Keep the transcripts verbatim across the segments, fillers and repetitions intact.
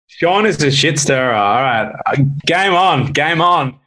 Sean is a shit stirrer. All right. Game on. Game on.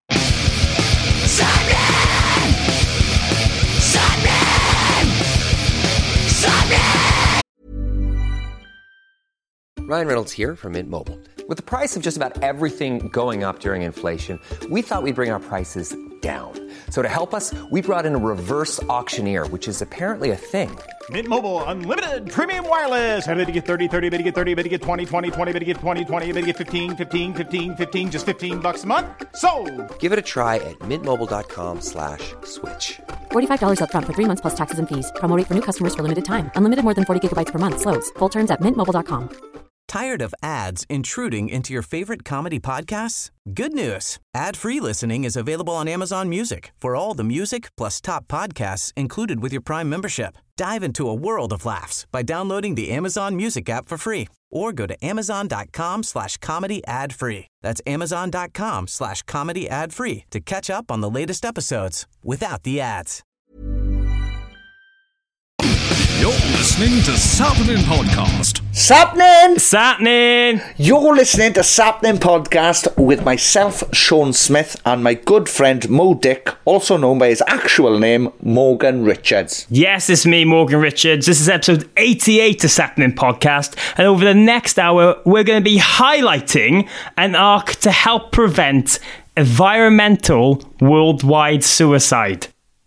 Ryan Reynolds here from Mint Mobile. With the price of just about everything going up during inflation, we thought we'd bring our prices down. So to help us, we brought in a reverse auctioneer, which is apparently a thing. Mint Mobile Unlimited Premium Wireless. How to get thirty, thirty, how to get thirty, how to get twenty, twenty, twenty, how to get twenty, twenty, how to get fifteen, fifteen, fifteen, fifteen, just fifteen bucks a month? Sold! Give it a try at mintmobile.com slash switch. forty-five dollars up front for three months plus taxes and fees. Promo rate for new customers for limited time. Unlimited more than forty gigabytes per month. Slows full terms at mint mobile dot com. Tired of ads intruding into your favorite comedy podcasts? Good news. Ad-free listening is available on Amazon Music for all the music plus top podcasts included with your Prime membership. Dive into a world of laughs by downloading the Amazon Music app for free or go to amazon.com slash comedy ad-free. That's amazon.com slash comedy ad-free to catch up on the latest episodes without the ads. You're listening to Sapnin Podcast. Sapnin! Sapnin! You're listening to Sapnin Podcast with myself, Sean Smith, and my good friend Mo Dick, also known by his actual name, Morgan Richards. Yes, it's me, Morgan Richards. This is episode eighty-eight of Sapnin Podcast, and over the next hour, we're going to be highlighting an arc to help prevent environmental worldwide suicide.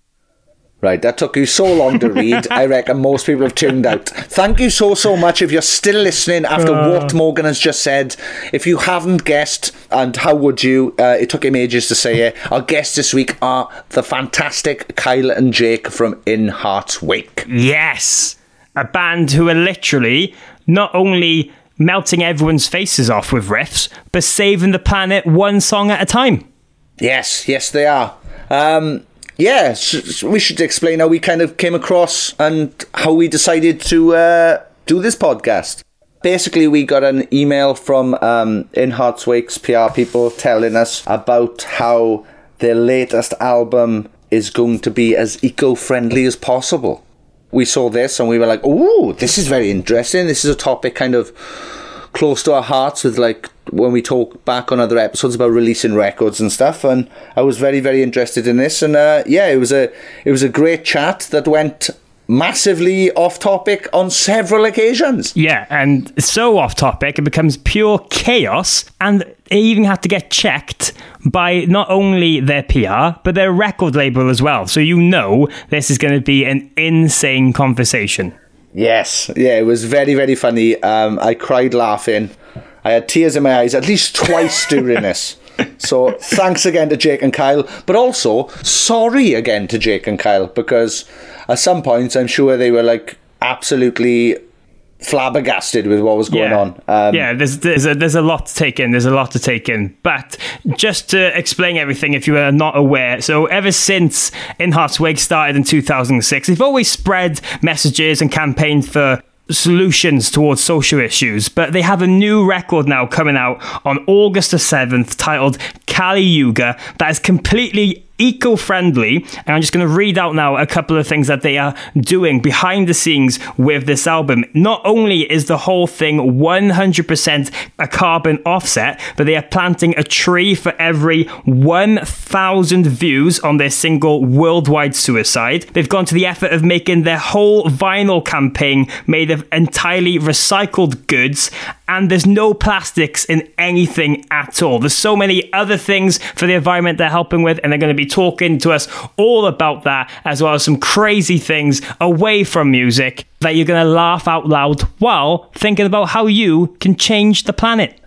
Right, that took you so long to read. I reckon most people have tuned out. Thank you so, so much if you're still listening after uh, what Morgan has just said. If you haven't guessed, and how would you, uh, it took him ages to say it, our guests this week are the fantastic Kyle and Jake from In Heart's Wake. Yes, a band who are literally not only melting everyone's faces off with riffs, but saving the planet one song at a time. Yes, yes they are. Um... Yeah, so we should explain how we kind of came across and how we decided to uh, do this podcast. Basically, we got an email from um, In Heart's Wake's P R people telling us about how their latest album is going to be as eco-friendly as possible. We saw this and we were like, ooh, this is very interesting. This is a topic kind of close to our hearts with, like, when we talk back on other episodes about releasing records and stuff, and I was very, very interested in this, and uh, yeah, it was a it was a great chat that went massively off topic on several occasions. Yeah, and so off topic it becomes pure chaos, and they even have to get checked by not only their P R but their record label as well. So you know this is going to be an insane conversation. Yes, yeah, it was very, very funny. Um, I cried laughing. I had tears in my eyes at least twice during this. So thanks again to Jake and Kyle, but also sorry again to Jake and Kyle, because at some points I'm sure they were like absolutely flabbergasted with what was going yeah. on. Um, yeah, there's there's a, there's a lot to take in. There's a lot to take in. But just to explain everything, if you are not aware, so ever since In Heart's Wake started in two thousand six, they've always spread messages and campaigned for solutions towards social issues, but they have a new record now coming out on August the seventh titled Kali Yuga that is completely eco-friendly, and I'm just going to read out now a couple of things that they are doing behind the scenes with this album. Not only is the whole thing one hundred percent a carbon offset, but they are planting a tree for every one thousand views on their single Worldwide Suicide. They've gone to the effort of making their whole vinyl campaign made of entirely recycled goods, and there's no plastics in anything at all. There's so many other things for the environment they're helping with, and they're going to be talking to us all about that, as well as some crazy things away from music that you're going to laugh out loud while thinking about how you can change the planet.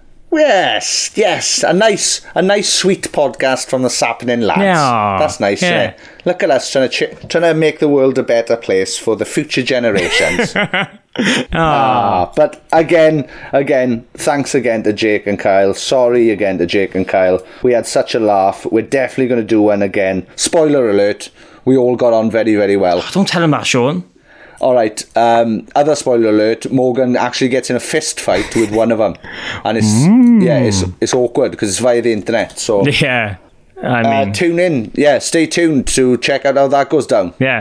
Yes, yes, a nice, a nice, sweet podcast from the Sapnin lads. Yeah, that's nice. Yeah. Yeah. Look at us trying to ch- trying to make the world a better place for the future generations. ah, but again, again, thanks again to Jake and Kyle. Sorry again to Jake and Kyle. We had such a laugh. We're definitely going to do one again. Spoiler alert: we all got on very, very well. Oh, don't tell him that, Sean. All right. Um, other spoiler alert: Morgan actually gets in a fist fight with one of them, and it's mm. yeah, it's it's awkward because it's via the internet. So yeah, I mean, uh, tune in. Yeah, stay tuned to check out how that goes down. Yeah,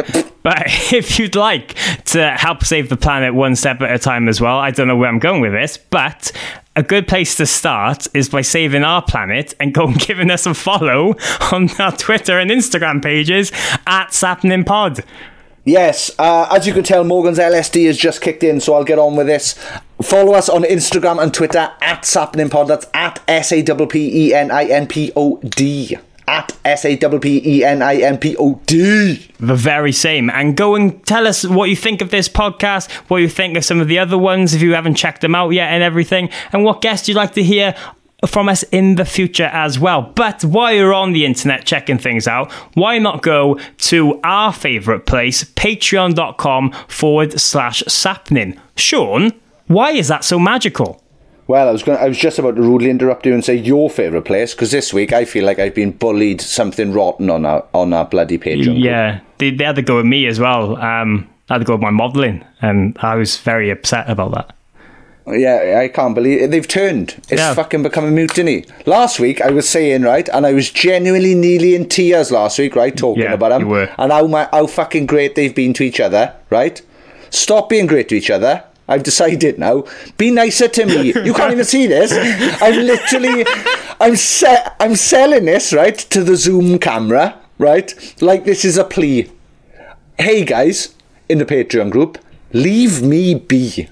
But if you'd like to help save the planet one step at a time as well, I don't know where I'm going with this, but a good place to start is by saving our planet and go and giving us a follow on our Twitter and Instagram pages at SappeningPod. Yes, uh, as you can tell, Morgan's L S D has just kicked in, so I'll get on with this. Follow us on Instagram and Twitter at SappeningPod. That's at S A P P E N I N P O D. At S A P P E N I N P O D. The very same. And go and tell us what you think of this podcast, what you think of some of the other ones if you haven't checked them out yet and everything, and what guests you'd like to hear from us in the future as well. But while you're on the internet checking things out, why not go to our favourite place, patreon.com forward slash sappening. Sean, why is that so magical? Well, I was going. I was just about to rudely interrupt you and say your favourite place, because this week I feel like I've been bullied something rotten on our on our bloody Patreon. Yeah, they, they had to go with me as well. Um, I had to go with my modelling, and I was very upset about that. Yeah, I can't believe it. They've turned. It's yeah. fucking become a mutiny. Last week I was saying, right, and I was genuinely nearly in tears last week, right, talking yeah, about them, you were. and how my, how fucking great they've been to each other, right? Stop being great to each other. I've decided now. Be nicer to me. You can't even see this. I'm literally, I'm se- I'm selling this, right, to the Zoom camera, right? Like this is a plea. Hey guys, in the Patreon group, leave me be.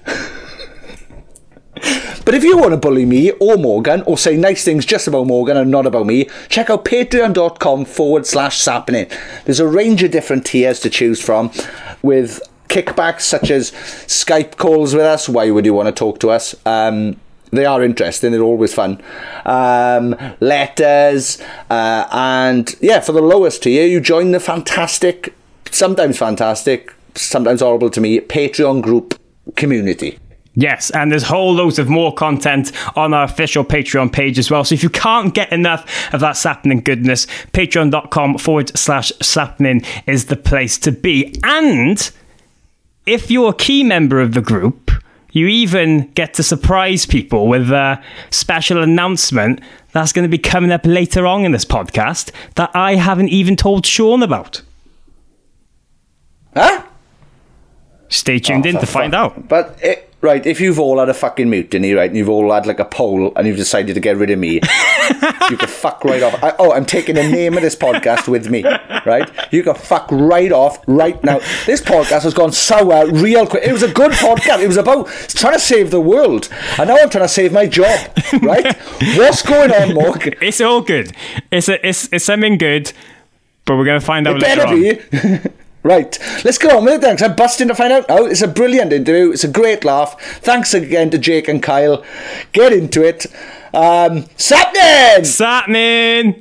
But if you want to bully me or Morgan or say nice things just about Morgan and not about me, check out patreon.com forward slash sappening. There's a range of different tiers to choose from with kickbacks such as Skype calls with us. Why would you want to talk to us? Um, they are interesting. They're always fun. Um, letters. Uh, and yeah, for the lowest tier, you join the fantastic, sometimes fantastic, sometimes horrible to me, Patreon group community. Yes, and there's whole loads of more content on our official Patreon page as well. So if you can't get enough of that sappening goodness, patreon.com forward slash sappening is the place to be. And if you're a key member of the group, you even get to surprise people with a special announcement that's going to be coming up later on in this podcast that I haven't even told Sean about. Huh? Stay tuned oh, in to fuck, find fuck. out. But, it, right, if you've all had a fucking mutiny, right, and you've all had like a poll and you've decided to get rid of me, you can fuck right off. I, oh, I'm taking the name of this podcast with me, right? You can fuck right off right now. This podcast has gone sour real quick. It was a good podcast. It was about trying to save the world. And now I'm trying to save my job, right? What's going on, Morgan? It's all good. It's, a, it's, it's something good, but we're going to find out it later better on. Be. Right, let's go on with it then, because I'm busting to find out now. It's a brilliant interview. It's a great laugh. Thanks again to Jake and Kyle. Get into it. Um, Sappening! Sappening!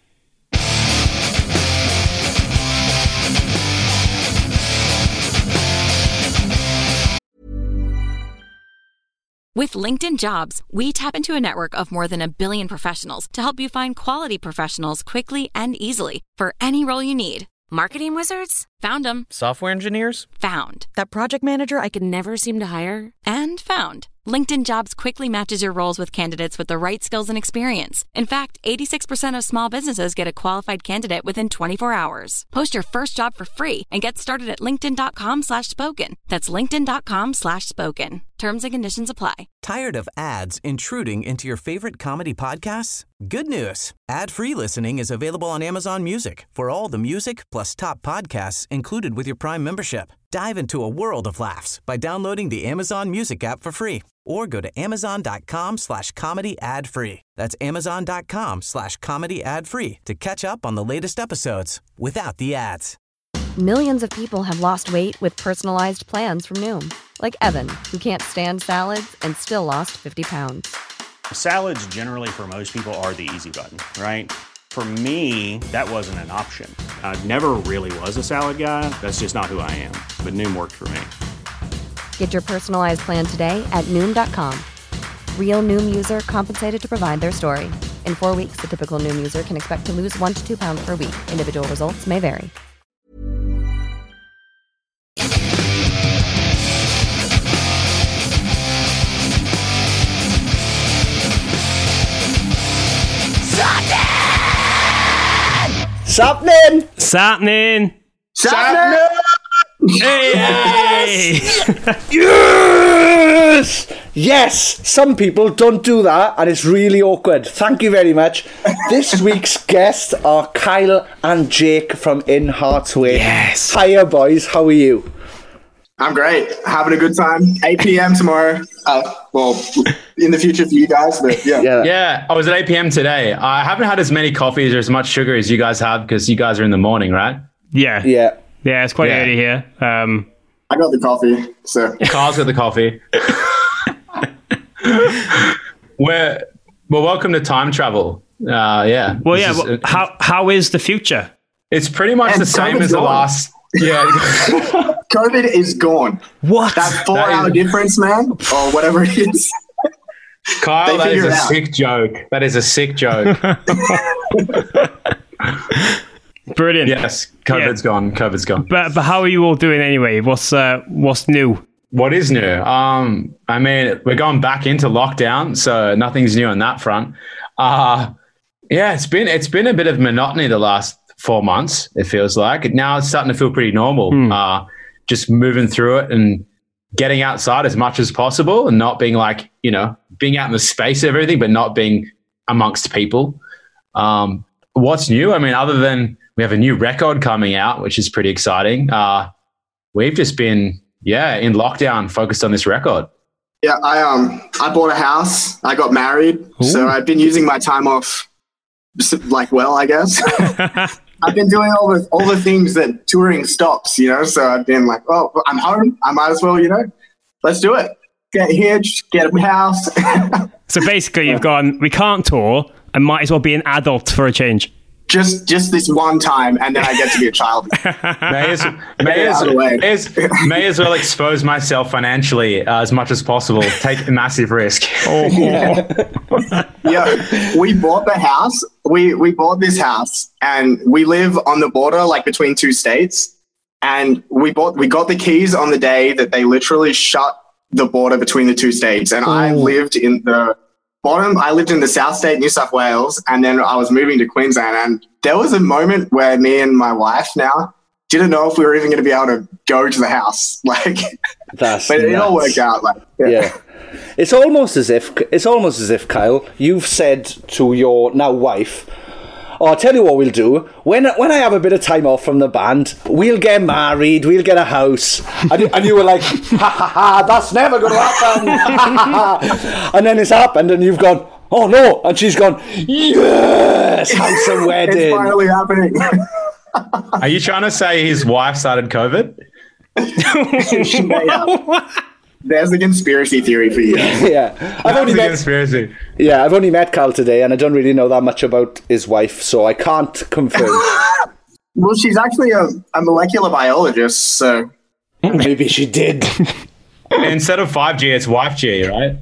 With LinkedIn Jobs, we tap into a network of more than a billion professionals to help you find quality professionals quickly and easily for any role you need. Marketing wizards? Found them. Software engineers? Found. That project manager I could never seem to hire? And found. LinkedIn Jobs quickly matches your roles with candidates with the right skills and experience. In fact, eighty-six percent of small businesses get a qualified candidate within twenty-four hours. Post your first job for free and get started at linkedin.com slash spoken. That's linkedin.com slash spoken. Terms and conditions apply. Tired of ads intruding into your favorite comedy podcasts? Good news. Ad-free listening is available on Amazon Music for all the music plus top podcasts included with your Prime membership. Dive into a world of laughs by downloading the Amazon Music app for free or go to amazon.com slash comedy ad free. That's amazon.com slash comedy ad free to catch up on the latest episodes without the ads. Millions of people have lost weight with personalized plans from Noom. Like Evan, who can't stand salads and still lost fifty pounds. Salads generally for most people are the easy button, right? For me, that wasn't an option. I never really was a salad guy. That's just not who I am. But Noom worked for me. Get your personalized plan today at Noom dot com. Real Noom user compensated to provide their story. In four weeks, the typical Noom user can expect to lose one to two pounds per week. Individual results may vary. Sappening! Sappening! Sappening! Hey! Yes! Yes! Some people don't do that, and it's really awkward. Thank you very much. This week's guests are Kyle and Jake from In Hearts Way. Yes. Hiya, boys. How are you? I'm great. Having a good time. eight p.m. tomorrow. Uh, well, in the future for you guys, but yeah. Yeah. Yeah, I was at eight p.m. today. I haven't had as many coffees or as much sugar as you guys have because you guys are in the morning, right? Yeah. Yeah. Yeah, it's quite Yeah. early here. Um, I got the coffee, so. Carl's got the coffee. We're, well, welcome to time travel. Uh, yeah. well, This yeah. is- Well, how how is the future? It's pretty much And the same COVID's as the gone. last. Yeah. COVID is gone. What? That four That hour is- difference, man, or whatever it is. Kyle, They that is figure a it out. sick joke. That is a sick joke. Brilliant. Yes, COVID's gone. COVID's gone. But but how are you all doing anyway? What's uh what's new? What is new? Um, I mean, we're going back into lockdown, so nothing's new on that front. Uh yeah, it's been it's been a bit of monotony the last four months. It feels like now it's starting to feel pretty normal. Uh, just moving through it and getting outside as much as possible, and not being like you know being out in the space of everything, but not being amongst people. Um, what's new? I mean, other than we have a new record coming out, which is pretty exciting. Uh, we've just been, yeah, in lockdown, focused on this record. Yeah, I um I bought a house. I got married, so I've been using my time off s- like well, I guess. I've been doing all the all the things that touring stops, you know. So I've been like, oh, I'm home. I might as well, you know, let's do it. Get hitched, get a house. So basically, you've gone. We can't tour, and might as well be an adult for a change. just just this one time, and then I get to be a child. May as, may, it as, out of the way. may, as, may as well expose myself financially uh, as much as possible. Take a massive risk. Oh, Yeah, we bought the house. We we bought this house, and we live on the border, like between two states. And we bought we got the keys on the day that they literally shut the border between the two states. And I lived in the bottom. I lived in the South State, New South Wales, and then I was moving to Queensland. And there was a moment where me and my wife now didn't know if we were even going to be able to go to the house. Like, That's but it all nuts. worked out. Like, yeah. Yeah. It's almost as if it's almost as if, Kyle, you've said to your now wife, "Oh, I'll tell you what we'll do. When when I have a bit of time off from the band, we'll get married, we'll get a house." And, you- and you were like, "Ha ha ha, that's never going to happen." And then it's happened, and you've gone, "Oh no!" And she's gone, "Yes, house and wedding." It's finally happening. Are you trying to say his wife started COVID? She may have. There's a conspiracy theory for you. Yeah, I've That's only a met conspiracy. yeah, I've only met Kyle today, and I don't really know that much about his wife, so I can't confirm. Well, she's actually a, a molecular biologist, so Maybe she did. Instead of five G, it's wife G, right?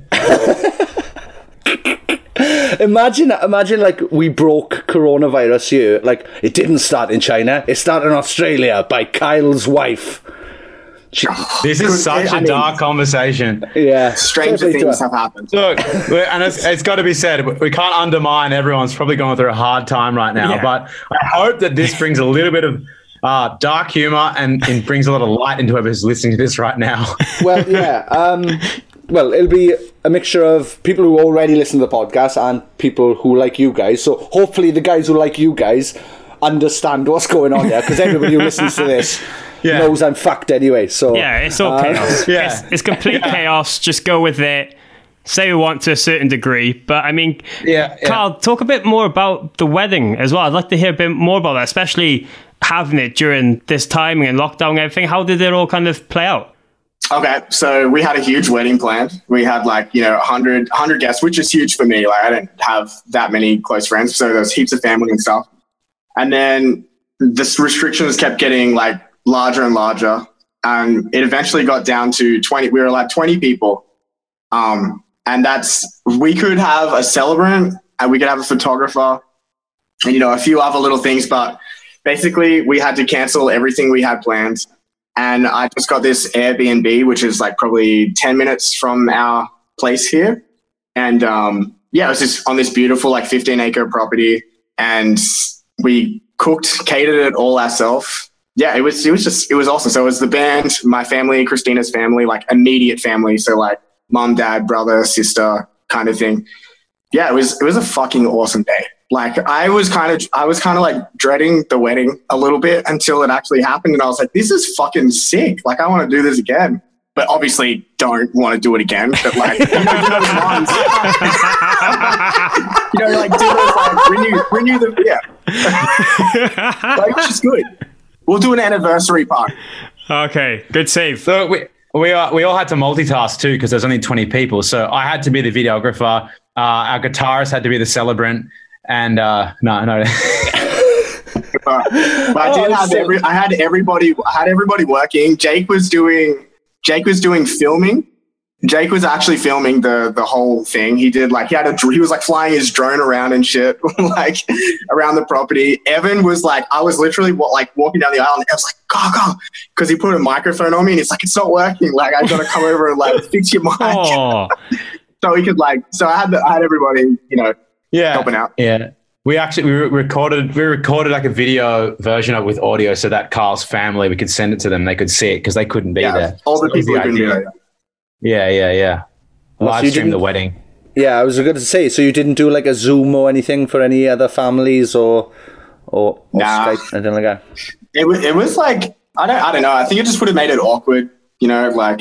Imagine, imagine, like we broke coronavirus here. Like it didn't start in China; it started in Australia by Kyle's wife. She, This is such I a mean- dark conversation. yeah, stranger Fair play to things her. have happened. Look, we're- and it's, it's got to be said, we can't undermine everyone's probably going through a hard time right now, Yeah. but I hope that this brings a little bit of uh, dark humor and, and brings a lot of light into whoever's listening to this right now. Well, yeah. Um, well, it'll be a mixture of people who already listen to the podcast and people who like you guys. So hopefully, the guys who like you guys understand what's going on there, because everybody who listens to this Yeah. knows I'm fucked anyway. So yeah, it's all uh, chaos. yeah. It's, it's complete chaos. Just go with it. Say we want to a certain degree, but I mean, Yeah, yeah. Carl, talk a bit more about the wedding as well. I'd like to hear a bit more about that, especially having it during this timing and lockdown and everything. How did it all kind of play out? Okay, so we had a huge wedding planned. We had like, you know, one hundred, one hundred guests, which is huge for me. Like I didn't have that many close friends, so there was heaps of family and stuff. And then the restrictions kept getting like larger and larger. And it eventually got down to twenty. We were like twenty people. Um, and that's, we could have a celebrant and we could have a photographer and, you know, a few other little things. But basically we had to cancel everything we had planned. And I just got this Airbnb, which is like probably ten minutes from our place here. And um, yeah, it was just on this beautiful like fifteen acre property. And we cooked, catered it all ourselves. yeah, it was, it was just, it was awesome. So it was the band, my family, Christina's family, like immediate family. So like mom, dad, brother, sister kind of thing. Yeah, it was, it was a fucking awesome day. Like I was kind of, I was kind of like dreading the wedding a little bit until it actually happened. And I was like, this is fucking sick. Like I want to do this again, but obviously don't want to do it again. But like, you know, do those ones. you know, like do those like renew, renew the, yeah. Like, which is good. We'll do an anniversary party. Okay, good save. So we we are, we all had to multitask too because there's only twenty people. So I had to be the videographer. Uh, our guitarist had to be the celebrant. And uh, no, no. but, but I did oh, have every. I had everybody. I had everybody working. Jake was doing. Jake was doing filming. Jake was actually filming the the whole thing. He did like he had a. He was like flying his drone around and shit, like around the property. Evan was like, I was literally like walking down the aisle, and I was like, go go, because he put a microphone on me, and it's like it's not working. Like I gotta come over and like fix your mic. So he could like. So I had the, I had everybody, you know. Yeah, helping out. Yeah, we actually we recorded we recorded like a video version of it with audio, so that Carl's family we could send it to them. They could see it because they couldn't be yeah, there. All the so people the couldn't be there. Yeah, yeah, yeah. Oh, Live so stream the wedding. Yeah, I was going to say. So you didn't do like a Zoom or anything for any other families or or, or nah. Skype, anything like that. It was it was like I don't I don't know. I think it just would have made it awkward. You know, like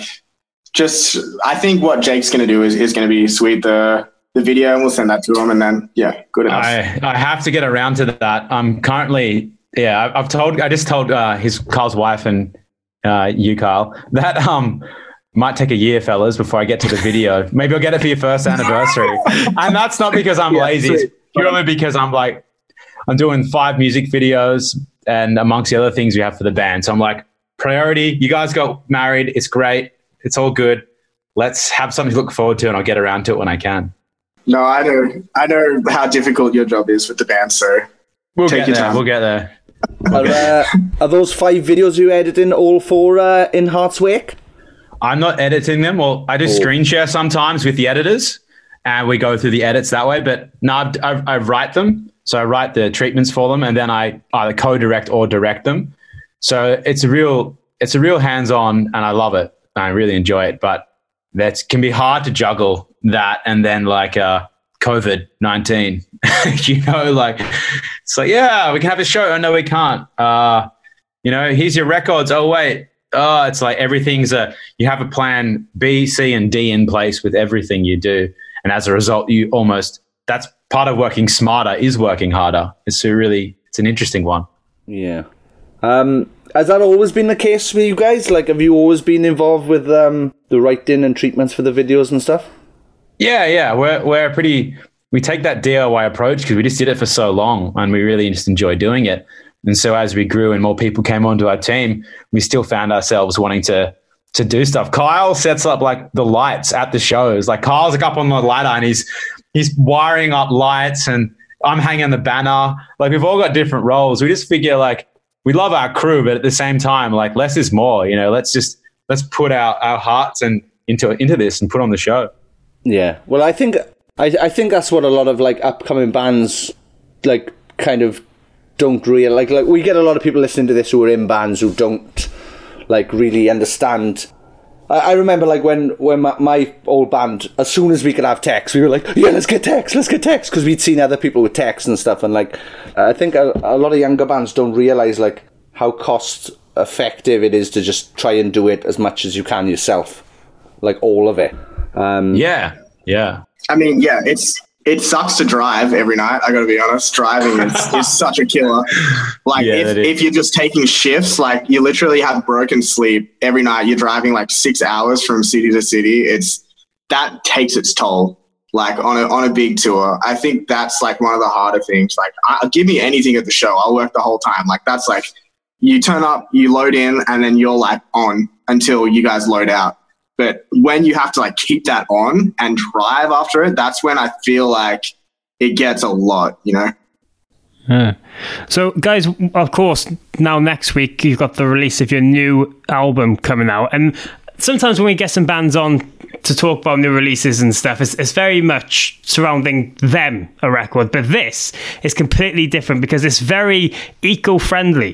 just I think what Jake's going to do is is going to be sweet. The the video and we'll send that to him and then yeah good enough. I, I have to get around to that. I'm currently yeah I've told I just told uh, his Carl's wife and uh, you Carl that um might take a year, fellas, before I get to the video. Maybe I'll get it for your first anniversary. And that's not because I'm yeah, lazy, it's purely because I'm like I'm doing five music videos and amongst the other things we have for the band. So I'm like, priority, you guys got married, it's great, it's all good, let's have something to look forward to and I'll get around to it when I can. No, I know. I know how difficult your job is with the band, so we'll take get your there. time. We'll get there. Are, uh, are those five videos you editing all for uh, In Heart's Wake? I'm not editing them. Well, I do oh. screen share sometimes with the editors, and we go through the edits that way. But no, I, I, I write them, so I write the treatments for them, and then I either co-direct or direct them. So it's a real, it's a real hands-on, and I love it. I really enjoy it, but that can be hard to juggle. That and then like uh, COVID nineteen, you know, like it's like, yeah, we can have a show. Oh, no, we can't. Uh, you know, here's your records. Oh, wait. Oh, it's like everything's a, you have a plan B, C, and D in place with everything you do. And as a result, you almost, that's part of working smarter is working harder. It's a really, it's an interesting one. Yeah. Um, has that always been the case with you guys? Like, have you always been involved with um, the writing and treatments for the videos and stuff? Yeah, yeah, we're we're pretty. We take that D I Y approach because we just did it for so long, and we really just enjoy doing it. And so as we grew and more people came onto our team, we still found ourselves wanting to to do stuff. Kyle sets up like the lights at the shows. Like Kyle's like up on the ladder and he's he's wiring up lights, and I'm hanging the banner. Like we've all got different roles. We just figure like we love our crew, but at the same time, like less is more. You know, let's just let's put our our hearts and into into this and put on the show. Yeah, well, I think I I think that's what a lot of like upcoming bands like kind of don't really like. Like we get a lot of people listening to this who are in bands who don't like really understand. I, I remember like when when my, my old band, as soon as we could have techs, we were like, yeah, let's get techs, let's get techs, because we'd seen other people with techs and stuff. And like I think a, a lot of younger bands don't realize like how cost effective it is to just try and do it as much as you can yourself, like all of it. Um, yeah, yeah. I mean, yeah, it's it sucks to drive every night. I got to be honest, driving is, is such a killer. Like yeah, if, if you're just taking shifts, like you literally have broken sleep every night. You're driving like six hours from city to city. It's that takes its toll. Like on a on a big tour, I think that's like one of the harder things. Like, I, give me anything at the show, I'll work the whole time. Like that's like you turn up, you load in, and then you're like on until you guys load out. But when you have to like keep that on and drive after it, that's when I feel like it gets a lot, you know? Yeah. So guys, of course, now next week you've got the release of your new album coming out. And sometimes when we get some bands on to talk about new releases and stuff, it's, it's very much surrounding them, a record. But this is completely different because it's very eco-friendly.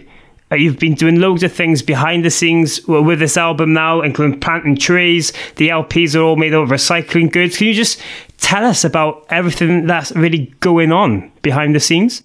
Uh, you've been doing loads of things behind the scenes with this album now, including planting trees. The L Ps are all made of recycling goods. Can you just tell us about everything that's really going on behind the scenes?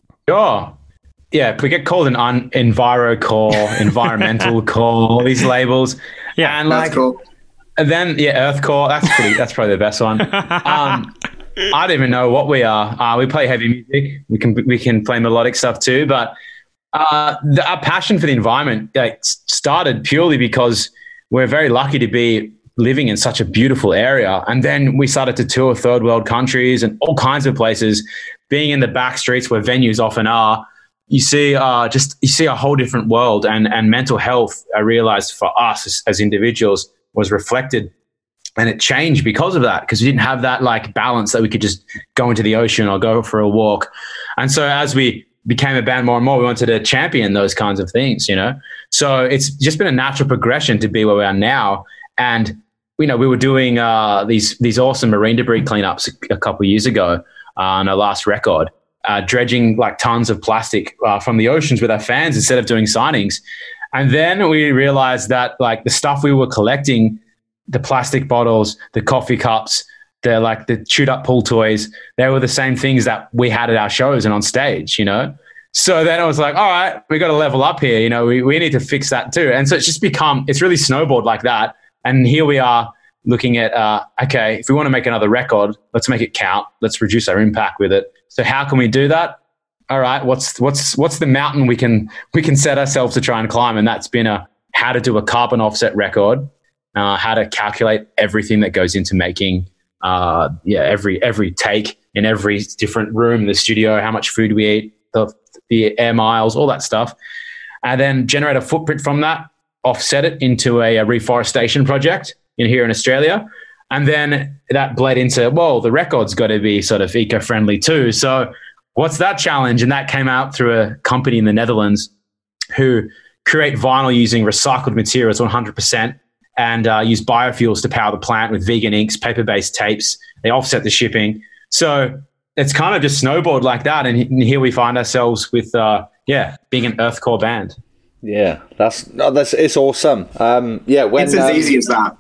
Sure. Yeah, we get called an un- EnviroCore, environmental core, all these labels. Yeah, and That's like, cool. and then yeah, Earthcore. That's pretty. That's probably the best one. Um, I don't even know what we are. Uh, we play heavy music. We can we can play melodic stuff too. But uh, the, our passion for the environment like, started purely because we're very lucky to be living in such a beautiful area. And then we started to tour third world countries and all kinds of places. Being in the back streets where venues often are, you see uh, just you see a whole different world. And and mental health, I realized for us as, as individuals, was reflected. And it changed because of that, because we didn't have that like balance that we could just go into the ocean or go for a walk. And so as we became a band more and more, we wanted to champion those kinds of things, you know? So it's just been a natural progression to be where we are now. And, you know, we were doing uh, these these awesome marine debris cleanups a, a couple of years ago uh, on our last record, uh, dredging like tons of plastic uh, from the oceans with our fans instead of doing signings. And then we realized that like the stuff we were collecting, the plastic bottles, the coffee cups, the like the chewed up pool toys, they were the same things that we had at our shows and on stage, you know? So then I was like, all right, we got to level up here. You know, we, we need to fix that too. And so it's just become, it's really snowballed like that. And here we are looking at, uh, okay, if we want to make another record, let's make it count. Let's reduce our impact with it. So how can we do that? All right, what's, what's, what's the mountain we can, we can set ourselves to try and climb? And that's been a, how to do a carbon offset record. Uh, how to calculate everything that goes into making, uh, yeah, every every take in every different room in the studio, how much food we eat, the, the air miles, all that stuff, and then generate a footprint from that, offset it into a, a reforestation project in here in Australia, and then that bled into, well, the record's got to be sort of eco-friendly too. So what's that challenge? And that came out through a company in the Netherlands who create vinyl using recycled materials one hundred percent. And uh, use biofuels to power the plant with vegan inks, paper-based tapes. They offset the shipping. So it's kind of just snowballed like that. And here we find ourselves with, uh, yeah, being an Earthcore band. Yeah, that's no, that's it's awesome. Um, yeah, when, it's as um, easy as that.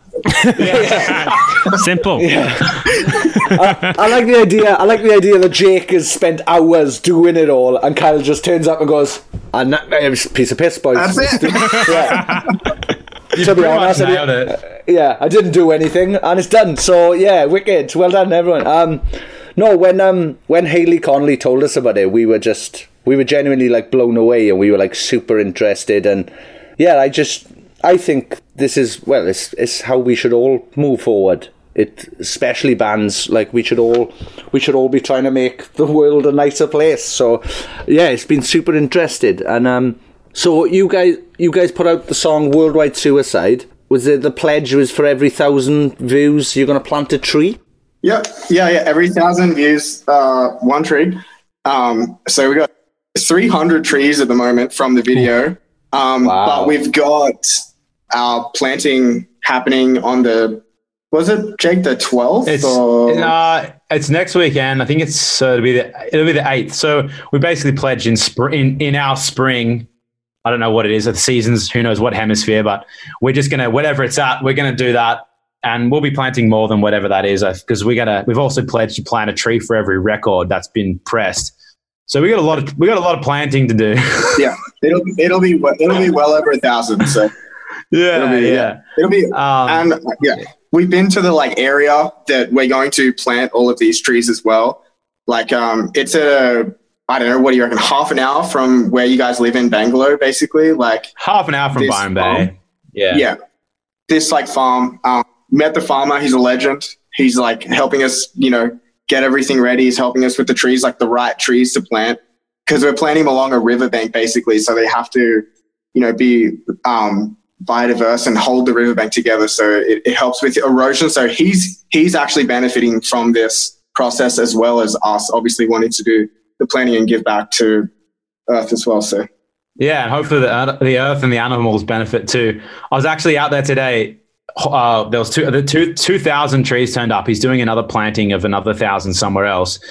Simple. Yeah. I, I like the idea. I like the idea that Jake has spent hours doing it all, and Kyle just turns up and goes, "I'm not a piece of piss, boys." That's it. Yeah. You to be pretty honest, much I nailed didn't- it. yeah, I didn't do anything, and it's done. So yeah, wicked. Well done, everyone. Um, no, when um when Hayley Connolly told us about it, we were just we were genuinely like blown away, and we were like super interested. And yeah, I just I think this is well, it's it's how we should all move forward. It especially bands, like we should all we should all be trying to make the world a nicer place. So yeah, it's been super interested. And um so you guys you guys put out the song Worldwide Suicide. Was it the pledge was for every thousand views you're gonna plant a tree? Yep. Yeah, yeah. Every thousand views, uh, one tree. Um, so we got three hundred trees at the moment from the video. Um, Wow. But we've got our planting happening on the, was it, Jake, the twelfth? It's or? uh, it's next weekend. I think it's uh, it'll be the it'll be the eighth. So we basically pledged in spring in, in our spring. I don't know what it is. The seasons, who knows what hemisphere, but we're just gonna whatever it's at, we're gonna do that, and we'll be planting more than whatever that is because we're gonna. We've also pledged to plant a tree for every record that's been pressed. So we got a lot of we got a lot of planting to do. Yeah, it'll it'll be it'll be well over a thousand. So yeah, it'll be, yeah, yeah, it'll be um, and uh, yeah. We've been to the like area that we're going to plant all of these trees as well. Like um, it's a I don't know, what do you reckon? Half an hour from where you guys live in Bangalore, basically. Like half an hour from this Byron Bay. farm. Yeah, Yeah, this like farm. Um, met the farmer. He's a legend. He's like helping us, you know, get everything ready. He's helping us with the trees, like the right trees to plant, because we're planting them along a riverbank basically. So they have to, you know, be um, biodiverse and hold the riverbank together. So it, it helps with erosion. So he's he's actually benefiting from this process as well as us, obviously wanting to do the planting and give back to Earth as well. So yeah, and hopefully the the Earth and the animals benefit too. I was actually out there today. Uh, there was two, the two, two thousand trees turned up. He's doing another planting of another thousand somewhere else.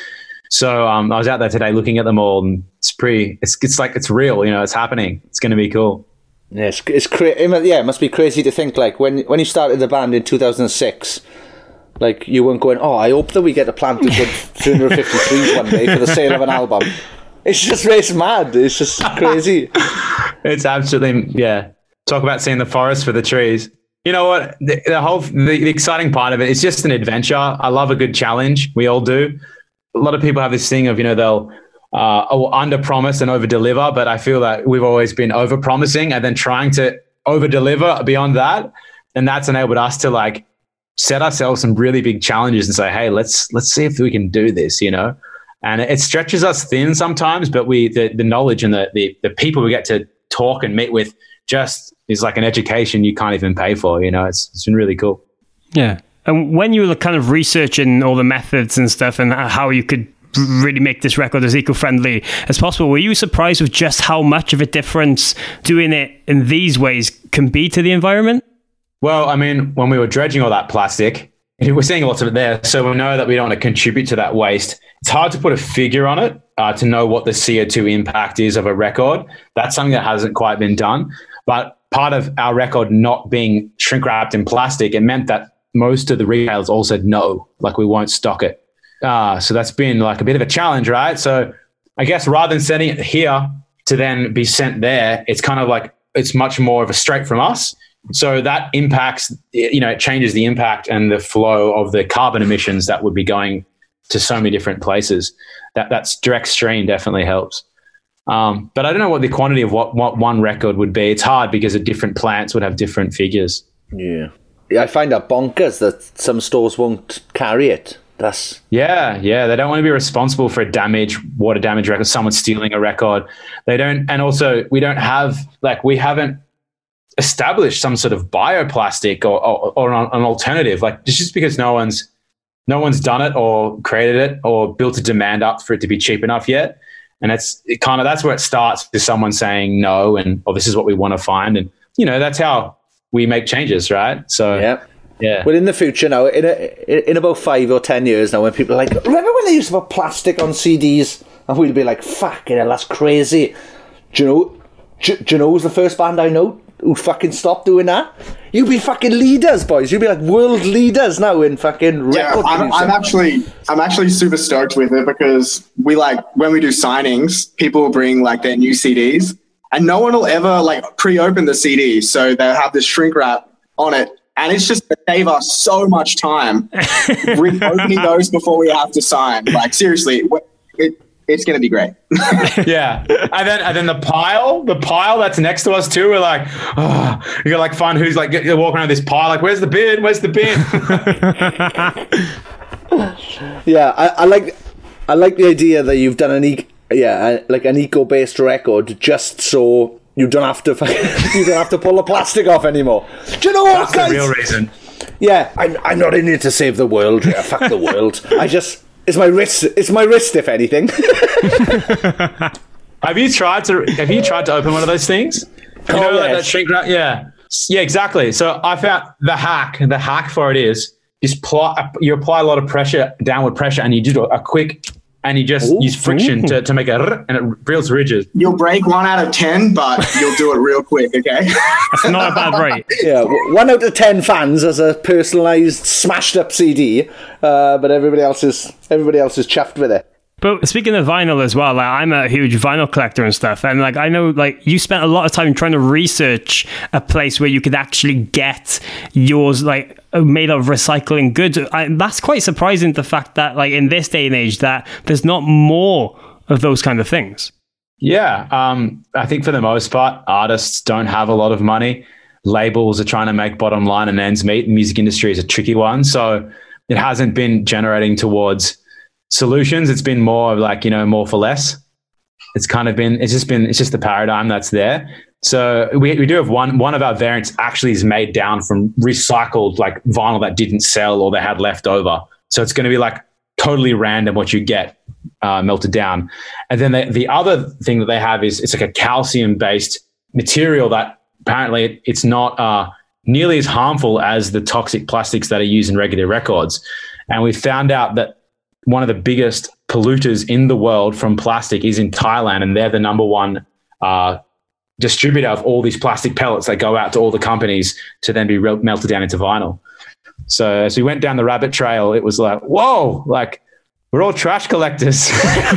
So um, I was out there today looking at them all, and it's pretty. It's it's like it's real. You know, it's happening. It's going to be cool. Yeah, it's, it's cra- yeah, it must be crazy to think like when when you started the band in two thousand six, like you weren't going, oh, I hope that we get to plant a good three hundred fifty trees one day for the sale of an album. It's just race mad. It's just crazy. It's absolutely, yeah. Talk about seeing the forest for the trees. You know what? The, the whole the, the exciting part of it is just an adventure. I love a good challenge. We all do. A lot of people have this thing of, you know, they'll uh, under promise and over deliver, but I feel that we've always been over promising and then trying to over deliver beyond that. And that's enabled us to like set ourselves some really big challenges and say, hey, let's let's see if we can do this, you know? And it stretches us thin sometimes, but we the, the knowledge and the, the the people we get to talk and meet with just is like an education you can't even pay for, you know? It's it's been really cool. Yeah. And when you were kind of researching all the methods and stuff and how you could really make this record as eco-friendly as possible, were you surprised with just how much of a difference doing it in these ways can be to the environment? Well, I mean, when we were dredging all that plastic, we're seeing lots of it there, so we know that we don't want to contribute to that waste. It's hard to put a figure on it uh, to know what the C O two impact is of a record. That's something that hasn't quite been done. But part of our record not being shrink wrapped in plastic, it meant that most of the retailers all said no, like we won't stock it. Uh, so that's been like a bit of a challenge, right? So I guess rather than sending it here to then be sent there, it's kind of like it's much more of a straight from us. So that impacts, you know, it changes the impact and the flow of the carbon emissions that would be going to so many different places. That that's direct stream definitely helps. Um, but I don't know what the quantity of what, what one record would be. It's hard because the different plants would have different figures. Yeah. I find that bonkers that some stores won't carry it. That's yeah, yeah. They don't want to be responsible for a damage, water damage record, someone stealing a record. They don't, and also we don't have, like, we haven't established some sort of bioplastic or, or, or an, an alternative. Like, just because no one's, no one's done it or created it or built a demand up for it to be cheap enough yet. And it's it kind of, that's where it starts with someone saying no, and, oh, this is what we want to find. And, you know, that's how we make changes, right? So, yeah. Yeah. Well, in the future now, in a, in about five or ten years now, when people are like, remember when they used to put plastic on C Ds? And we'll be like, fucking hell, that's crazy. Do you know, do, do you know who's the first band I know who fucking stopped doing that? You'd be fucking leaders, boys. You'd be like world leaders now in fucking yeah, record I'm, I'm actually, I'm actually super stoked with it because we like, when we do signings, people will bring like their new C Ds and no one will ever like pre-open the C D. So they'll have this shrink wrap on it. And it's just to save us so much time opening those before we have to sign. Like, seriously, it, it's going to be great. Yeah. And then and then the pile, the pile that's next to us too, we're like, oh, you got like fun who's like you're walking around this pile, like, where's the bin? Where's the bin? Yeah, I, I like I like the idea that you've done an e- yeah, like an eco-based record just so you don't have to you don't have to pull the plastic off anymore. Do you know what, That's guys? the real reason. Yeah, I'm, I'm not in it to save the world. Yeah, fuck the world. I just it's my wrist. It's my wrist, if anything. Have you tried to Have you tried to open one of those things? You oh, know, yes. like that shrink wrap? Yeah, yeah, exactly. So I found the hack. The hack for it is just apply, you apply a lot of pressure, downward pressure, and you do a quick. And you just Ooh, use friction to, to make a and it builds ridges. You'll break one out of ten, but you'll do it real quick, okay? That's not a bad rate. Yeah, one out of ten fans has a personalised, smashed-up C D, uh, but everybody else is everybody else is chuffed with it. But speaking of vinyl as well, like, I'm a huge vinyl collector and stuff, and like I know, like you spent a lot of time trying to research a place where you could actually get yours, like made of recycling goods. I, that's quite surprising. The fact that, like in this day and age, that there's not more of those kind of things. Yeah, um, I think for the most part, artists don't have a lot of money. Labels are trying to make bottom line and ends meet. The music industry is a tricky one, so it hasn't been generating towards solutions. It's been more like, you know, more for less. It's kind of been, it's just been, it's just the paradigm that's there. So we we do have one, one of our variants actually is made down from recycled like vinyl that didn't sell or they had left over. So it's going to be like totally random what you get uh, melted down. And then the, the other thing that they have is it's like a calcium based material that apparently it's not uh, nearly as harmful as the toxic plastics that are used in regular records. And we found out that one of the biggest polluters in the world from plastic is in Thailand, and they're the number one uh, distributor of all these plastic pellets that go out to all the companies to then be re- melted down into vinyl. So as we went down the rabbit trail, it was like, whoa, like we're all trash collectors.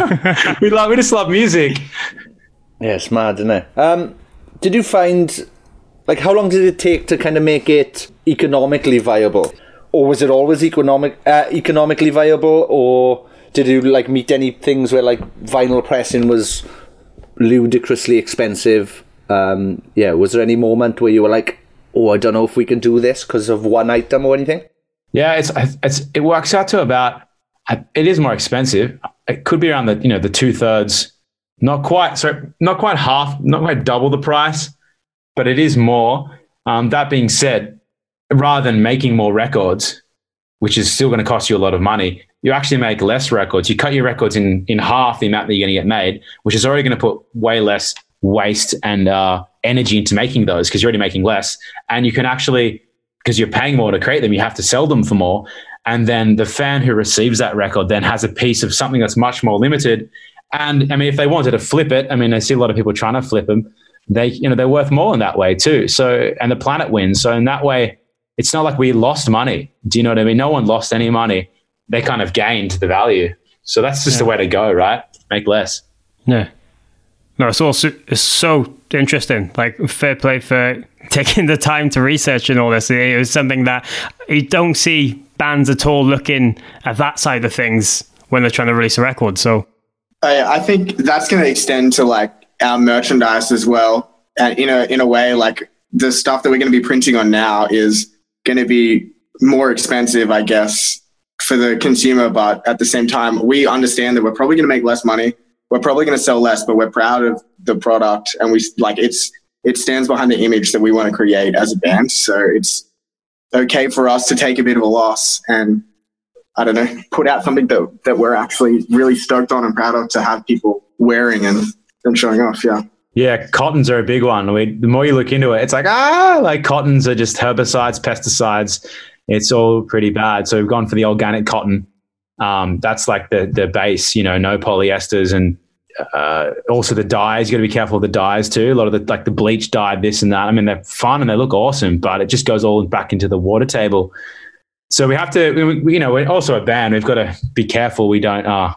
we love, we just love music. Yeah, it's mad, isn't it? Um, did you find, like, how long did it take to kind of make it economically viable? Or was it always economic, uh, economically viable? Or did you, like, meet any things where, like, vinyl pressing was ludicrously expensive? Um, yeah, was there any moment where you were like, oh, I don't know if we can do this because of one item or anything? Yeah, it's it's it works out to about, it is more expensive. It could be around the, you know, the two thirds, not quite, so not quite half, not quite double the price, but it is more. Um, that being said, rather than making more records, which is still going to cost you a lot of money, you actually make less records. You cut your records in, in half the amount that you're going to get made, which is already going to put way less waste and uh, energy into making those because you're already making less. And you can actually, because you're paying more to create them, you have to sell them for more. And then the fan who receives that record then has a piece of something that's much more limited. And I mean, if they wanted to flip it, I mean, I see a lot of people trying to flip them. They, you know, they're worth more in that way too. So, and the planet wins. So in that way, it's not like we lost money. Do you know what I mean? No one lost any money. They kind of gained the value. So that's just yeah. the way to go, right? Make less. Yeah. No, it's all su- it's so interesting. Like, fair play for taking the time to research and all this. It was something that you don't see bands at all looking at that side of things when they're trying to release a record. So I, I think that's going to extend to like our merchandise as well. And in a in a way, like the stuff that we're going to be printing on now is going to be more expensive, I guess, for the consumer. But at the same time, we understand that we're probably going to make less money. We're probably going to sell less, but we're proud of the product, and we like it's it stands behind the image that we want to create as a band. So it's okay for us to take a bit of a loss and, I don't know, put out something that that we're actually really stoked on and proud of to have people wearing and, and showing off. Yeah. Yeah, cottons are a big one. We, the more you look into it, it's like, ah, like cottons are just herbicides, pesticides. It's all pretty bad. So we've gone for the organic cotton. Um, that's like the the base, you know, no polyesters, and uh, also the dyes. You got to be careful of the dyes too. A lot of the like the bleach dye, this and that. I mean, they're fun and they look awesome, but it just goes all back into the water table. So we have to, we, you know, we're also a band. We've got to be careful we don't uh,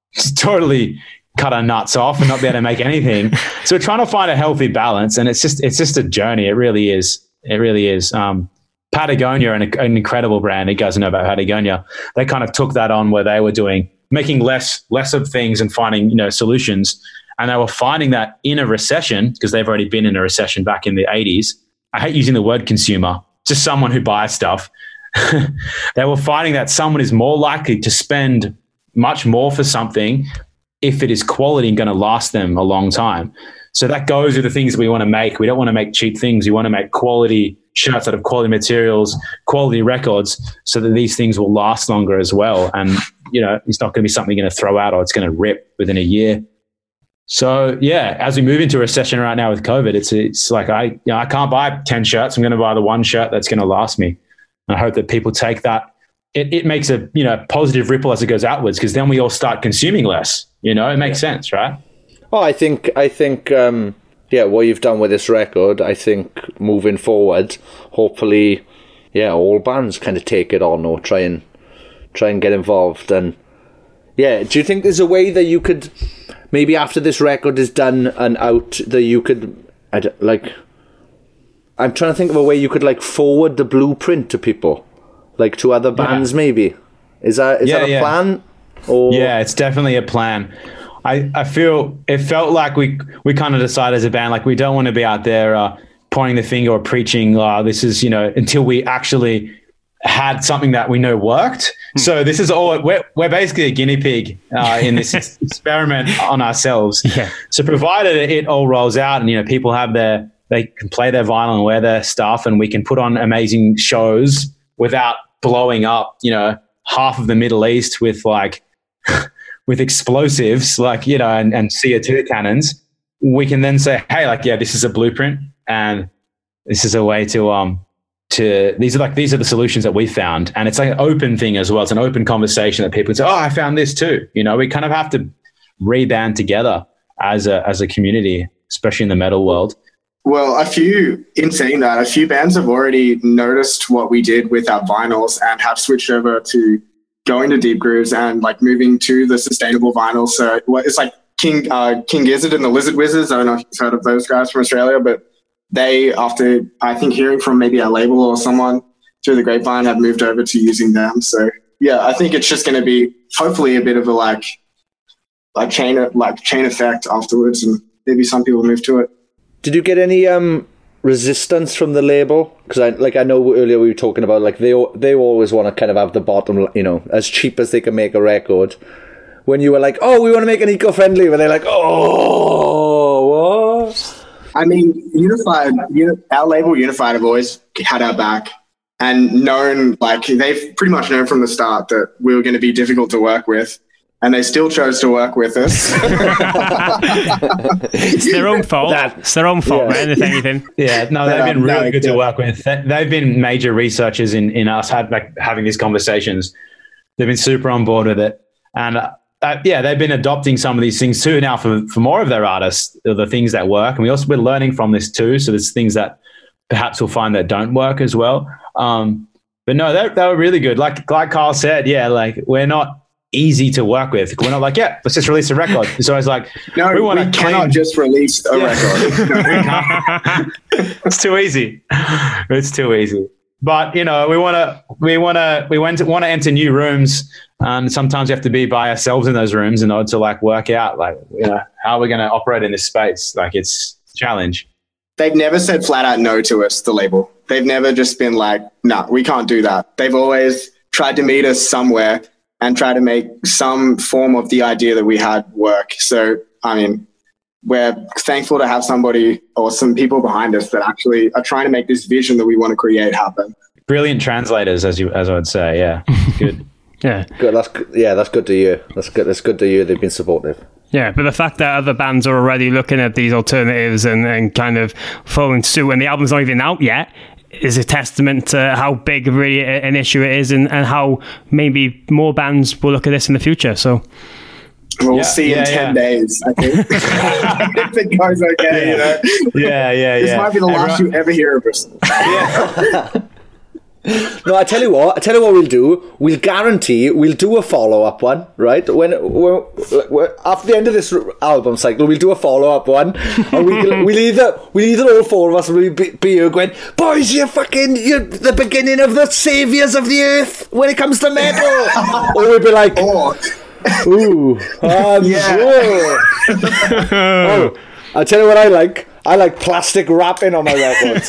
totally cut our nuts off and not be able to make anything. So we're trying to find a healthy balance, and it's just it's just a journey. It really is. It really is. Um, Patagonia, an, an incredible brand. You guys know about Patagonia. They kind of took that on where they were doing making less less of things and finding, you know, solutions. And they were finding that in a recession, because they've already been in a recession back in the eighties. I hate using the word consumer, just someone who buys stuff. They were finding that someone is more likely to spend much more for something if it is quality and going to last them a long time. So that goes with the things that we want to make. We don't want to make cheap things. We want to make quality shirts out of quality materials, quality records, so that these things will last longer as well. And, you know, it's not going to be something you're going to throw out or it's going to rip within a year. So, yeah, as we move into a recession right now with COVID, it's it's like I you know, I can't buy ten shirts. I'm going to buy the one shirt that's going to last me. And I hope that people take that. It, it makes a, you know, positive ripple as it goes outwards, because then we all start consuming less. You know, it makes sense, right? Oh, I think, I think, um, yeah, what you've done with this record, I think moving forward, hopefully, yeah, all bands kind of take it on or try and try and get involved. And yeah, do you think there's a way that you could, maybe after this record is done and out, that you could, I don't, like, I'm trying to think of a way you could like forward the blueprint to people, like to other bands, yeah. maybe. Is that is yeah, that a yeah. plan? Or yeah, it's definitely a plan. I, I feel it felt like we we kind of decided as a band, like we don't want to be out there uh, pointing the finger or preaching, oh, this is, you know, until we actually had something that we know worked. Hmm. So this is all, we're, we're basically a guinea pig uh, in this experiment on ourselves. Yeah. So provided it all rolls out and, you know, people have their, they can play their vinyl and wear their stuff, and we can put on amazing shows without blowing up, you know, half of the Middle East with like, with explosives, like, you know, and, and C O two cannons, we can then say, hey, like, yeah, this is a blueprint and this is a way to, um, to these are like these are the solutions that we found, and it's like an open thing as well. It's an open conversation that people say, oh, I found this too. You know, we kind of have to reband together as a as a community, especially in the metal world. Well, a few, in saying that, a few bands have already noticed what we did with our vinyls and have switched over to going to Deep Grooves and like moving to the sustainable vinyl. So it's like King uh, King Gizzard and the Lizard Wizards. I don't know if you've heard of those guys from Australia, but they, after I think hearing from maybe our label or someone through the grapevine, have moved over to using them. So yeah, I think it's just going to be hopefully a bit of a like like chain like chain effect afterwards, and maybe some people move to it. Did you get any um, resistance from the label? Because I like I know earlier we were talking about like they they always want to kind of have the bottom, you know, as cheap as they can make a record. When you were like, oh, we want to make an eco-friendly, were they like, oh, what? I mean, Unified, our label Unified have always had our back and known, like, they've pretty much known from the start that we were going to be difficult to work with, and they still chose to work with us. It's their own fault. That, it's their own fault, yeah. man, if anything. Yeah, no, they've been really no, good to work with. They've been major researchers in, in us had, like, having these conversations. They've been super on board with it. And uh, Uh, yeah, they've been adopting some of these things too now for, for more of their artists, the things that work. And we also, we're learning from this too. So there's things that perhaps we'll find that don't work as well. Um, but no, they, they were really good. Like, like Kyle said, yeah, like we're not easy to work with. We're not like, yeah, let's just release a record. So I was like, no, we, want we to cannot just release a yeah. record. It's too easy. It's too easy. But, you know, we want to, we want to, we want to want to enter new rooms. And sometimes we have to be by ourselves in those rooms in order to like work out, like, you know, how are we going to operate in this space? Like, it's a challenge. They've never said flat out no to us, the label. They've never just been like, no, nah, we can't do that. They've always tried to meet us somewhere and try to make some form of the idea that we had work. So, I mean, we're thankful to have somebody or some people behind us that actually are trying to make this vision that we want to create happen. Brilliant translators, as you as I would say. Yeah, good. Yeah, good. That's yeah, that's good to hear. That's good. That's good to hear. They've been supportive. Yeah, but the fact that other bands are already looking at these alternatives and, and kind of following suit, and the album's not even out yet, is a testament to how big really an issue it is, and, and how maybe more bands will look at this in the future. So we'll yeah, see yeah, in ten yeah. days, I think. If it goes okay, yeah. you know. Yeah, yeah, this yeah. might be the last Everyone... you ever hear of us. Yeah. No, I tell you what. I tell you what we'll do. We'll guarantee we'll do a follow up one, right? When we're, we're, after the end of this album cycle, we'll do a follow up one, and we'll, we'll either we'll either all four of us will be, be here going, boys, you're fucking you're the beginning of the saviors of the earth when it comes to metal, or we'll be like, oh. ooh, um, yeah. Oh, I'll tell you what I like. I like plastic wrapping on my records.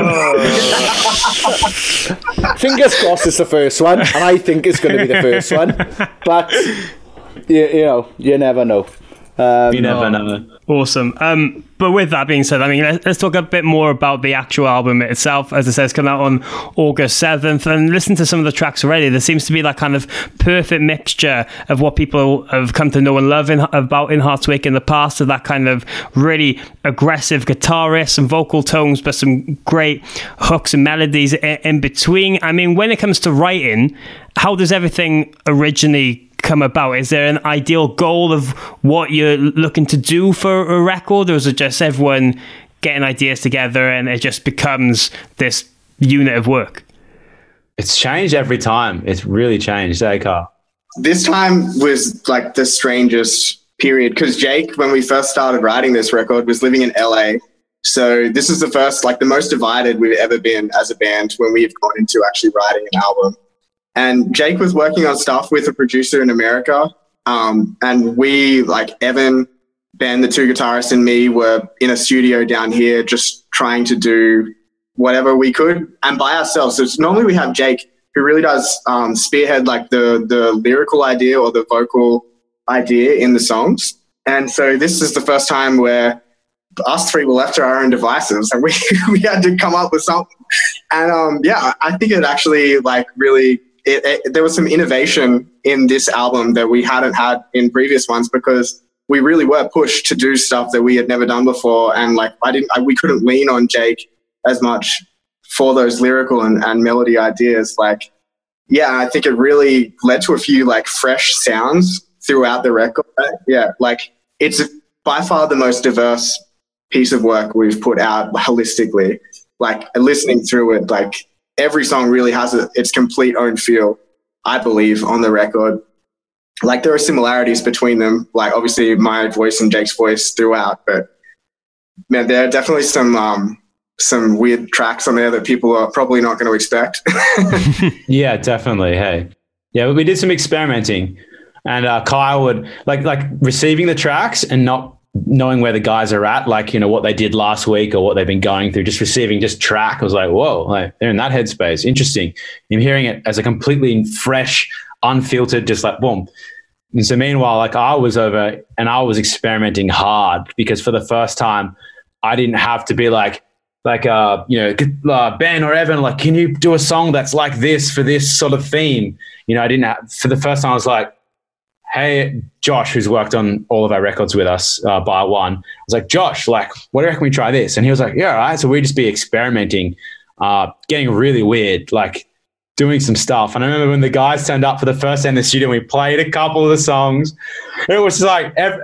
Fingers crossed it's the first one, and I think it's going to be the first one. But, you, you know, you never know. Um, you never know. Awesome. Um, but with that being said, I mean, let's, let's talk a bit more about the actual album itself. As it says, coming out on August seventh, and listen to some of the tracks already. There seems to be that kind of perfect mixture of what people have come to know and love in, about In Heart's Wake in the past, of that kind of really aggressive guitar riffs, some vocal tones, but some great hooks and melodies in, in between. I mean, when it comes to writing, how does everything originally come about? Is there an ideal goal of what you're looking to do for a record, or is it just everyone getting ideas together and it just becomes this unit of work? It's changed every time. It's really changed, eh, Carl? This time was like the strangest period, because Jake, when we first started writing this record, was living in L A. So this is the first, like the most divided we've ever been as a band when we've gone into actually writing an album. And Jake was working on stuff with a producer in America. Um, and we, like Evan, Ben, the two guitarists, and me were in a studio down here just trying to do whatever we could and by ourselves. So it's, normally we have Jake, who really does um, spearhead like the, the lyrical idea or the vocal idea in the songs. And so this is the first time where us three were left to our own devices, and we, we had to come up with something. And um, yeah, I think it actually like really... It, it, there was some innovation in this album that we hadn't had in previous ones, because we really were pushed to do stuff that we had never done before. And like, I didn't, I, we couldn't lean on Jake as much for those lyrical and, and melody ideas. Like, yeah, I think it really led to a few like fresh sounds throughout the record. Yeah, like it's by far the most diverse piece of work we've put out holistically. Like listening through it, like every song really has a, its complete own feel, I believe, on the record. Like there are similarities between them, like obviously my voice and Jake's voice throughout, but man, there are definitely some um, some weird tracks on there that people are probably not going to expect. Yeah, definitely. Hey, yeah, we did some experimenting, and uh, Kyle would like like receiving the tracks and not knowing where the guys are at, like, you know, what they did last week or what they've been going through, just receiving just track. I was like, whoa, like they're in that headspace. Interesting. I'm hearing it as a completely fresh, unfiltered, just like boom. And so meanwhile, like I was over and I was experimenting hard because for the first time I didn't have to be like, like, uh, you know, uh, Ben or Evan, like, can you do a song that's like this for this sort of theme? You know, I didn't have, for the first time I was like, hey, Josh, who's worked on all of our records with us, uh, by one, I was like, Josh, like, what do you reckon we try this? And he was like, yeah, all right. So we'd just be experimenting, uh, getting really weird, like doing some stuff. And I remember when the guys turned up for the first day in the studio, we played a couple of the songs. It was like, every-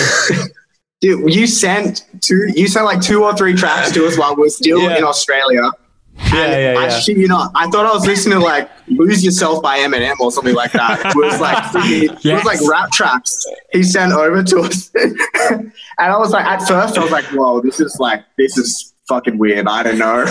dude, you sent two, you sent like two or three tracks to us while we we're still yeah. in Australia. Yeah, yeah, yeah. I shit you not, I thought I was listening to like "Lose Yourself" by Eminem or something like that. It was like yes. It was like rap tracks he sent over to us, and I was like, at first I was like, "Whoa, this is like this is fucking weird." I don't know,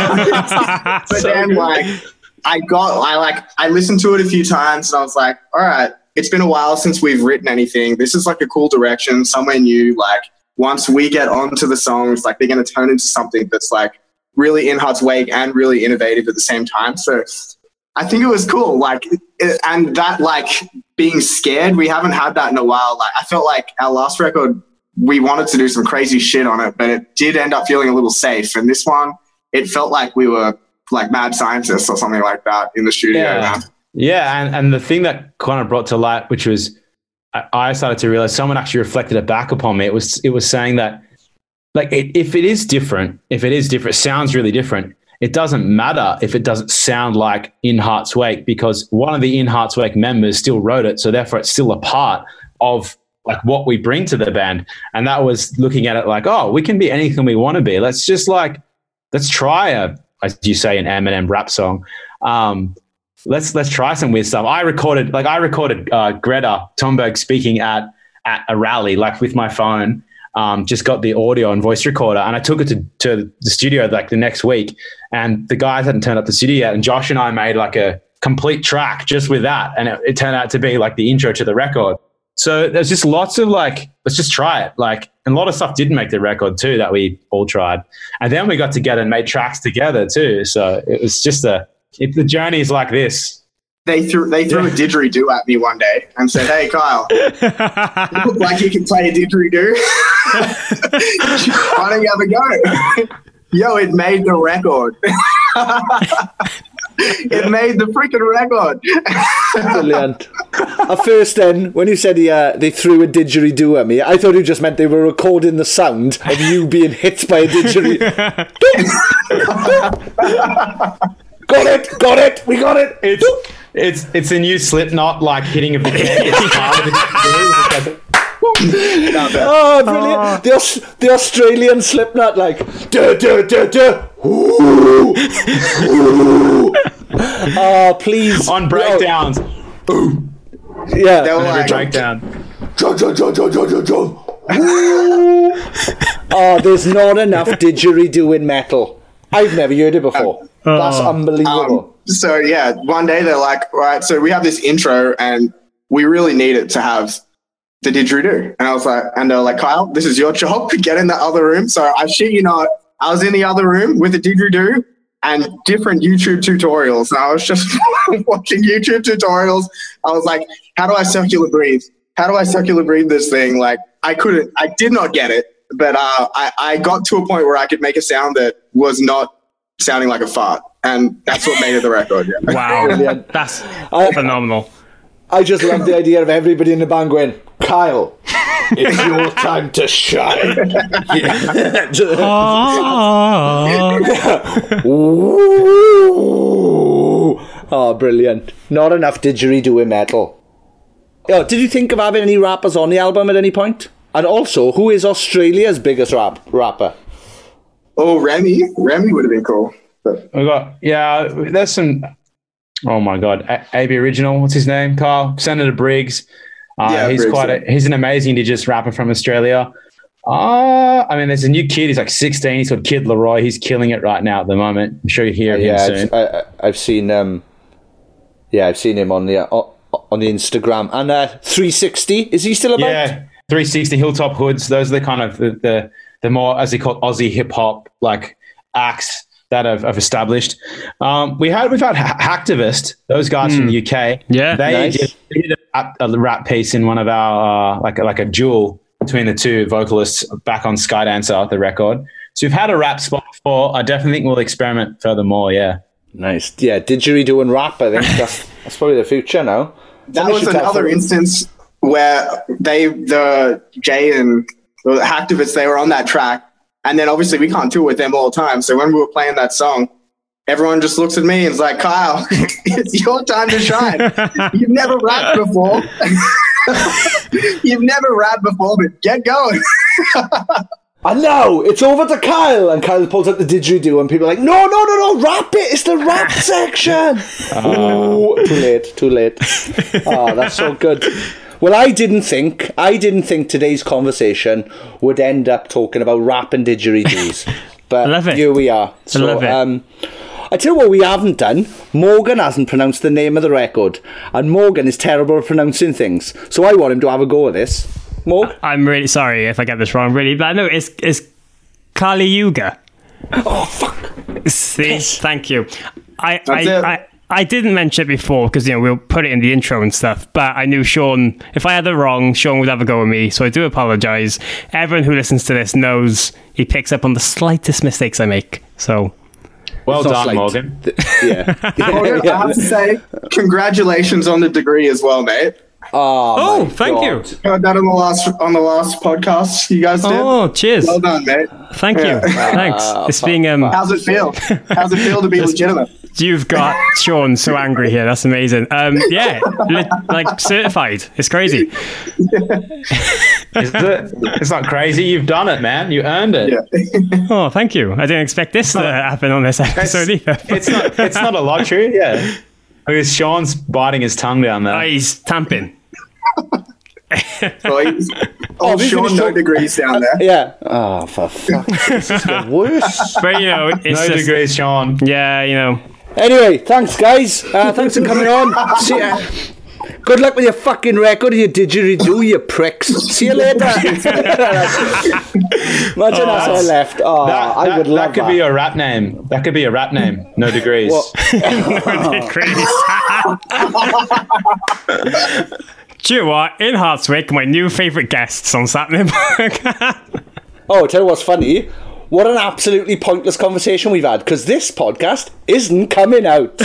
but so then good. like I got I like I listened to it a few times and I was like, "All right, it's been a while since we've written anything. This is like a cool direction, somewhere new. Like once we get onto the songs, like they're going to turn into something that's like." really in Heart's Wake and really innovative at the same time. So I think it was cool. Like, it, and that like being scared, we haven't had that in a while. Like I felt like our last record, we wanted to do some crazy shit on it, but it did end up feeling a little safe. And this one, it felt like we were like mad scientists or something like that in the studio. Yeah. Man. Yeah. And, and the thing that kind of brought to light, which was, I, I started to realize someone actually reflected it back upon me. It was, it was saying that, like, it, if it is different, if it is different, sounds really different, it doesn't matter if it doesn't sound like In Heart's Wake, because one of the In Heart's Wake members still wrote it. So therefore it's still a part of like what we bring to the band. And that was looking at it like, oh, we can be anything we want to be. Let's just like, let's try a, as you say, an Eminem rap song. Um, let's, let's try some weird stuff. I recorded, like I recorded uh, Greta Thunberg speaking at, at a rally, like with my phone. Um, just got the audio and voice recorder, and I took it to, to the studio like the next week, and the guys hadn't turned up the studio yet, and Josh and I made like a complete track just with that, and it, it turned out to be like the intro to the record. So there's just lots of like, let's just try it. Like, and a lot of stuff didn't make the record too that we all tried, and then we got together and made tracks together too. So it was just a, it, the journey is like this. They threw they threw yeah. a didgeridoo at me one day and said, "Hey, Kyle, you look like you can play a didgeridoo. Why don't you have a go?" Yo, it made the record. It made the freaking record. Brilliant. At first then, when you said he, uh, they threw a didgeridoo at me, I thought it just meant they were recording the sound of you being hit by a didgeridoo. Got it, got it, we got it. It's it's it's a new Slipknot like hitting of the keg. It's part of the oh, brilliant! Oh. The Aus- the Australian Slipknot, like duh duh duh duh. Ooh, ooh. Oh, please on breakdowns. Boom. Yeah, they were like, breakdown. Jump, jump, jump, jump, jump, jump, jump. Oh, there's not enough didgeridoo in metal. I've never heard it before. Uh, That's unbelievable. Um, so yeah, one day they're like, right, so we have this intro and we really need it to have the didgeridoo. And I was like, and they're like, Kyle, this is your job. Get in the other room. So I shit you not, I was in the other room with the didgeridoo and different YouTube tutorials. And I was just watching YouTube tutorials. I was like, how do I circular breathe? How do I circular breathe this thing? Like I couldn't, I did not get it, but uh, I, I got to a point where I could make a sound that was not sounding like a fart. And that's what made it the record. Yeah. Wow. That's I, phenomenal. I just love the idea of everybody in the band going, Kyle, It's your time to shine. Ooh. Oh, brilliant. Not enough didgeridoo metal. Yo, did you think of having any rappers on the album at any point? And also, who is Australia's biggest rap rapper? Oh, Remy. Remy would have been cool. But... We got, yeah, there's some, oh my God, A- A B Original, what's his name, Carl? Senator Briggs. Uh, yeah, he's Briggs, quite a, yeah. he's an amazing indigenous rapper from Australia. Uh, I mean, there's a new kid, he's like sixteen, he's called Kid Leroy. He's killing it right now at the moment. I'm sure you hear Uh, him yeah, soon. I've, I, I've seen um, yeah, I've seen him on the uh, on the Instagram. And uh, three sixty, is he still about? Yeah, three sixty Hilltop Hoods. Those are the kind of the the, the more, as they call it, Aussie hip hop like acts that have, have established. Um, we had we've had ha- Hacktivist, those guys mm. from the U K. Yeah, they nice. did, they did a, rap, a rap piece in one of our uh, like like a duel between the two vocalists back on Skydancer, the record. So we've had a rap spot before. I definitely think we'll experiment furthermore. Yeah, nice. Yeah, didgeridoo and rap. I think that's that's probably the future now. That Somebody was should another tell- instance where they, the Jay and the Hacktivists, they were on that track. And then obviously we can't tour with them all the time. So when we were playing that song, everyone just looks at me and is like, Kyle, it's your time to shine. You've never rapped before. You've never rapped before, but get going. I know, it's over to Kyle. And Kyle pulls out the didgeridoo and people are like, no, no, no, no, rap it. It's the rap section. Oh, too late, too late. Oh, that's so good. Well, I didn't think, I didn't think today's conversation would end up talking about rap and didgeridoos. But love it. Here we are. So, I love it. Um, I tell you what we haven't done. Morgan hasn't pronounced the name of the record. And Morgan is terrible at pronouncing things. So I want him to have a go at this. Morg? I'm really sorry if I get this wrong, really, but I know it's, it's Kali Yuga. Oh, fuck. See, Yes. Thank you. I, That's I, it. I, I didn't mention it before because, you know, we'll put it in the intro and stuff, but I knew Sean, if I had it wrong, Sean would have a go at me, so I do apologise. Everyone who listens to this knows he picks up on the slightest mistakes I make, so... well It's not done, slight. Morgan. Yeah. Morgan, I have to say, congratulations on the degree as well, mate. Oh, Oh, my thank God. you. Heard that on the last on the last podcast you guys did. Oh, cheers. Well done, mate. Thank Yeah. you. Thanks. It's being... um. How's it feel? How's it feel to be legitimate? You've got Sean so angry here. That's amazing. Um, yeah, li- like certified. It's crazy. Is it? It's not crazy. You've done it, man. You earned it. Yeah. Oh, thank you. I didn't expect this to happen on this episode It's, either. it's not. It's not a lottery. Yeah. Because Sean's biting his tongue down there. Oh, he's tamping. Well, he's- Oh, oh, we Sean, finished no talk- degrees down there. Yeah. Oh, for fuck's sake. This is the worst. But, you know, it's no just... degrees, Sean. Yeah, you know. Anyway, thanks, guys. Uh, thanks for coming on. See ya. Good luck with your fucking record, you didgeridoo, you pricks. See you later. Imagine Oh, us I left. Oh, That, I that, would love that could that. be a rap name. That could be a rap name. No degrees. What? Do you know what? In Hartswick, my new favourite guests on Saturday Morning. Oh, tell you what's funny. What an absolutely pointless conversation we've had, because this podcast isn't coming out.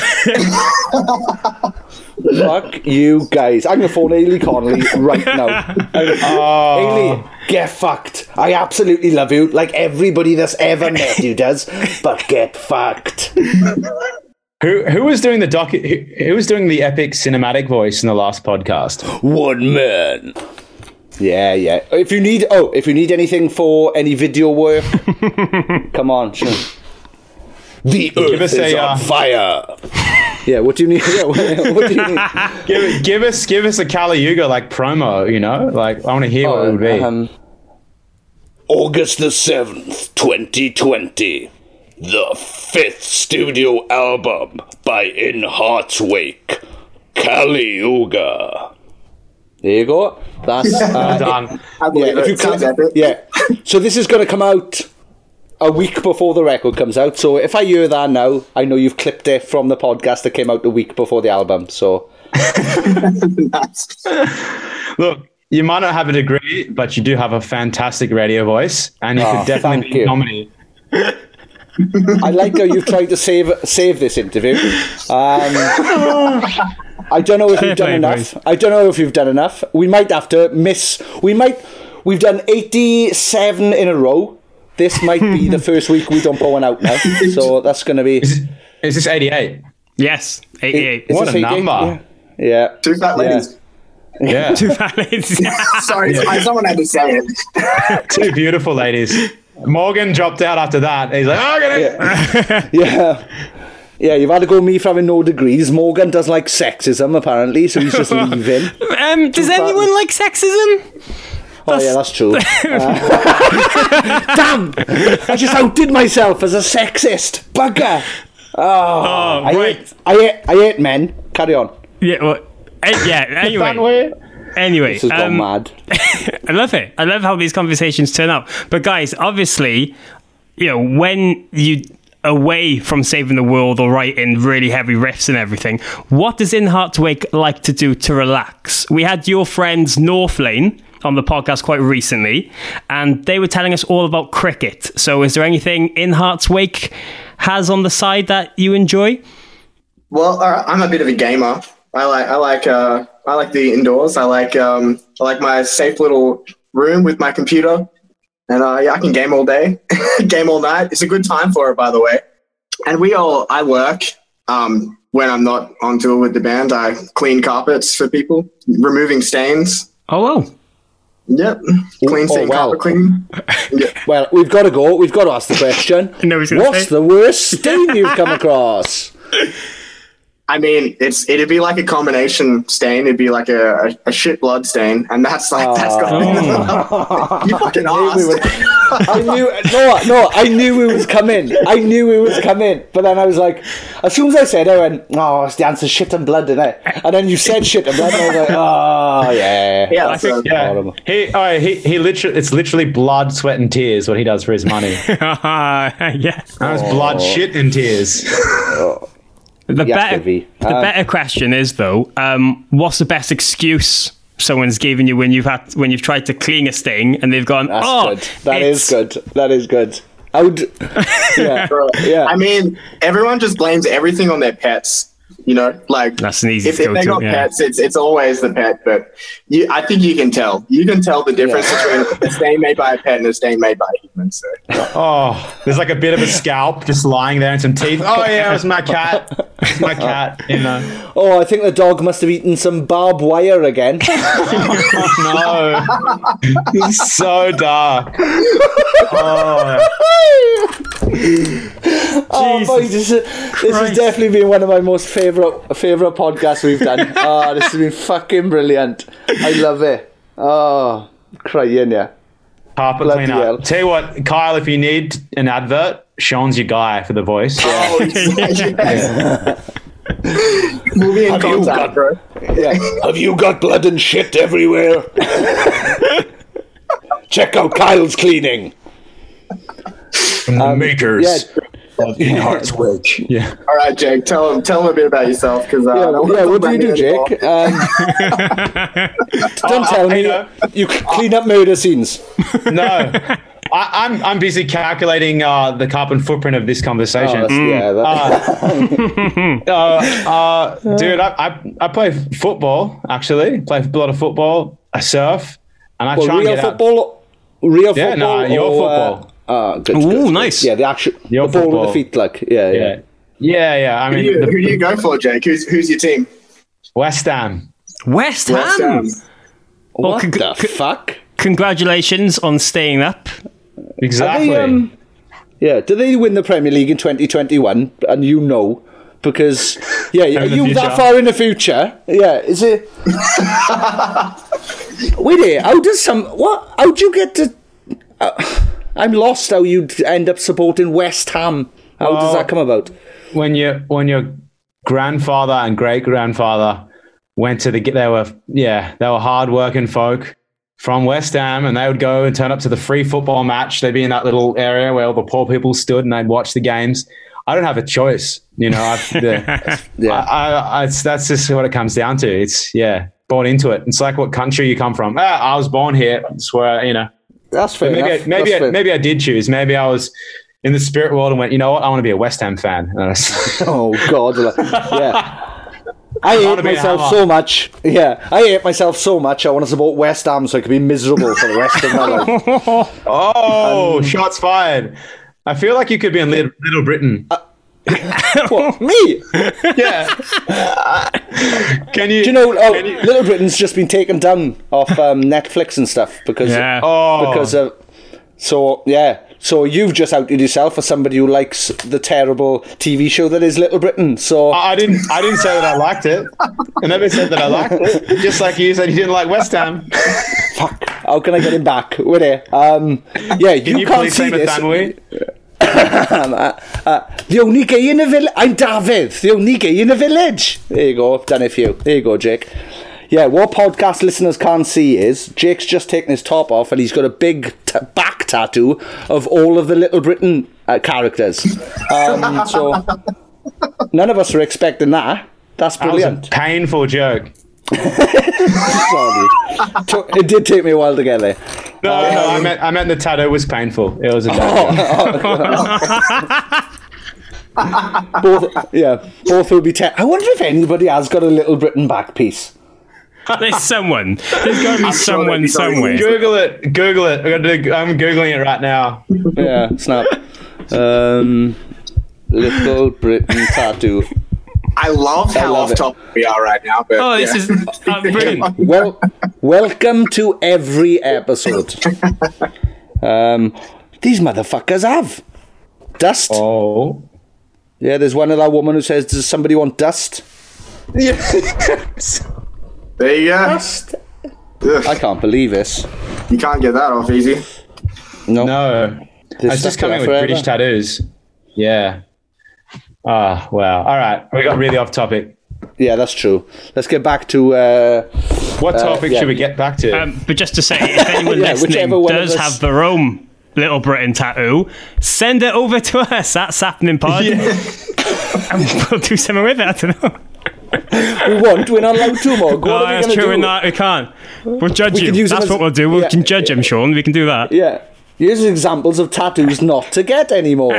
Fuck you guys. I'm going to phone Ailey Connolly right now. Oh. Ailey, get fucked. I absolutely love you, like everybody that's ever met you does, but get fucked. Who who was doing the doc? Who, who was doing the epic cinematic voice in the last podcast? One man. Yeah, yeah. If you need, oh, if you need anything for any video work, come on, sure. The Give earth us is a, on uh, fire. Yeah, what do you need? Yeah, what, what do you need? Give, give us give us a Kali Yuga like promo. You know, like I want to hear what it would be. Um, August the seventh, twenty twenty. The fifth studio album by In Heart's Wake, Kali Yuga. There you go. That's uh, Done. I yeah, believe if it. you Sounds click, epic. yeah. So this is going to come out a week before the record comes out. So if I hear that now, I know you've clipped it from the podcast that came out a week before the album. So Nice. Look, you might not have a degree, but you do have a fantastic radio voice, and you Oh, could definitely thank be you. nominated. I like how you've tried to save save this interview. Um, I don't know if Fair you've done play, enough. boys. I don't know if you've done enough. We might have to miss. We might. we've done eighty-seven in a row. This might be the first week we don't put one out now. So that's going to be... Is, is this eighty-eight? Yes, eighty-eight. What a number. Yeah. yeah. Two fat ladies. Yeah. yeah. Two fat ladies. Sorry, yeah. someone had to say it. Two beautiful ladies. Morgan dropped out after that. He's like, oh, get it. Yeah. yeah. Yeah, you've had to go me for having no degrees. Morgan does like sexism, apparently, so he's just leaving. Um, does Too anyone fat. like sexism? Oh, that's... yeah, that's true. uh, damn! I just outdid myself as a sexist. Bugger! Oh, oh I right. Hate, I, hate, I hate men. Carry on. Yeah, well, uh, yeah, anyway. Anyway, this has um, gone mad. I love it. I love how these conversations turn out. But guys, obviously, you know, when you... away from saving the world or writing really heavy riffs and everything, what does In Hearts Wake like to do to relax? We had your friends North Lane on the podcast quite recently, and they were telling us all about cricket. So is there anything In Hearts Wake has on the side that you enjoy? Well, uh, I'm a bit of a gamer. I like I like uh, I like the indoors. I like um, I like my safe little room with my computer. And uh, yeah, I can game all day, game all night. It's a good time for it, by the way. And we all, I work um, when I'm not on tour with the band. I clean carpets for people, removing stains. Oh, wow. Yep. Clean oh, stain, wow. carpet clean. Yep. Well, we've got to go. We've got to ask the question. No, What's say. the worst stain you've come across? I mean, it's it'd be like a combination stain. It'd be like a, a, a shit blood stain, and that's like oh. that's got. Oh. You fucking asked. We I knew no, no. I knew it was coming. I knew it was coming. But then I was like, as soon as I said, it, I went, "Oh, it's the answer, shit and blood, isn't it?" And then you said shit and blood, and I was like, "Oh, yeah, yeah." I think, yeah. He, oh, he, he literally, it's literally blood, sweat, and tears what he does for his money. Yes, that was oh. blood, shit, and tears. Oh. The better, the um, better question is though, um, what's the best excuse someone's given you when you've had when you've tried to clean a stain and they've gone, that's oh, good. That is good. That is good. I would, yeah, yeah. I mean, everyone just blames everything on their pets. You know, like that's an easy if, if they got yeah. pets, it's it's always the pet. But you, I think you can tell. You can tell the difference yeah. between a stain made by a pet and a stain made by a human. So. Oh, there's like a bit of a scalp just lying there and some teeth. Oh yeah, it was my cat. It's my cat. You know. Oh, I think the dog must have eaten some barbed wire again. Oh no, it's so dark. Oh. Oh boy, this, is, this has definitely been one of my most favourite favourite podcasts we've done. Oh, this has been fucking brilliant. I love it. Oh, crying, yeah. Carpet cleaner. Tell you what, Kyle, if you need an advert, Sean's your guy for the voice. Yeah. Oh, yeah. We'll be in Have contact, got, bro. Yeah. Have you got blood and shit everywhere? Check out Kyle's cleaning. From the um, makers yeah. of In Hearts Wake. Yeah. All right, Jake. Tell him. Tell him a bit about yourself, because uh, yeah, yeah what do you do, Jake? Um, don't uh, tell me you, you clean up murder scenes. No, I, I'm I'm busy calculating uh, the carbon footprint of this conversation. Oh, mm. Yeah, that... uh, uh, uh, dude, I, I I play football. Actually, play a lot of football. I surf, and I well, try and real get football. Out. Real yeah, football. no, your or, football. Uh, Uh, good, Ooh, good, good. nice. Yeah, the actual Your the ball football. with the feet, like yeah, yeah, yeah, yeah. yeah. I Who mean, do you, the, who do you go for, Jake? Who's who's your team? West Ham. West Ham. West Ham. What well, con- the con- fuck? Congratulations on staying up. Exactly. They, um, yeah, did they win the Premier League in twenty twenty-one? And you know, because yeah, are you that far in the future? Yeah, is it? Wait here, how does some what? How'd you get to? Uh, I'm lost. How you'd end up supporting West Ham? How well, does that come about? When you when your grandfather and great grandfather went to the they were yeah they were hard working folk from West Ham, and they would go and turn up to the free football match. They'd be in that little area where all the poor people stood, and they'd watch the games. I don't have a choice, you know. I've, the, yeah, I, I, it's, that's just what it comes down to. It's yeah, born into it. It's like what country you come from. Ah, I was born here. It's where you know. That's fair. Maybe enough. I, maybe That's I, fair. maybe I did choose. Maybe I was in the spirit world and went, you know what? I want to be a West Ham fan. Oh God, yeah. I hate myself so much. Yeah, I hate myself so much. I want to support West Ham so I can be miserable for the rest of my life. Oh, um, shots fired. I feel like you could be in Little, Little Britain. Uh, what, me? Yeah. Uh, can you? Do you know? Oh, you... Little Britain's just been taken down off um, Netflix and stuff because yeah. oh. because of. So yeah, so you've just outed yourself as somebody who likes the terrible T V show that is Little Britain. So I didn't. I didn't say that I liked it. I never said that I liked it. Just like you said, you didn't like West Ham. Fuck! How can I get him back? Would he? Um, yeah, can you, you can't please see this. um, uh, uh, the only gay in the village. I'm David. The only gay in the village. There you go. I've done it for you. There you go, Jake. Yeah, what podcast listeners can't see is Jake's just taken his top off and he's got a big t- back tattoo of all of the Little Britain uh, characters. Um, so none of us were expecting that. That's brilliant. That was a painful joke. Sorry. It did take me a while to get there. No, um, no, I meant I meant the tattoo was painful. It was a tattoo. both, yeah, both will be. Te- I wonder if anybody has got a Little Britain back piece. There's someone. There's got to be I'm someone sure somewhere. Google it. Google it. I'm, gonna do, I'm googling it right now. Yeah, snap. Um, Little Britain tattoo. I love how love off topic we are right now. But Oh, this yeah. is uh, brilliant. Well, welcome to every episode. Um, these motherfuckers have dust. Oh. Yeah, there's one of that woman who says, "Does somebody want dust?" Yes. There you go. Dust. Ugh. I can't believe this. You can't get that off easy. No. No. They're I was just stuck coming there with forever. British tattoos. Yeah. Ah, wow. All right. We got really off topic. Yeah, that's true. Let's get back to. Uh, What topic yeah. should we get back to? Um, but just to say, if anyone Yeah, listening whichever one of does us- have their own Little Britain tattoo, send it over to us at Sappening Pod. And we'll do something with it. I don't know. we won't. We're not allowed to more. What Oh, are we that's gonna true. do? We're not. We can't. We'll judge We you. can use them That's as- what we'll do. We yeah. can judge him, Sean. We can do that. Yeah. Here's examples of tattoos not to get anymore.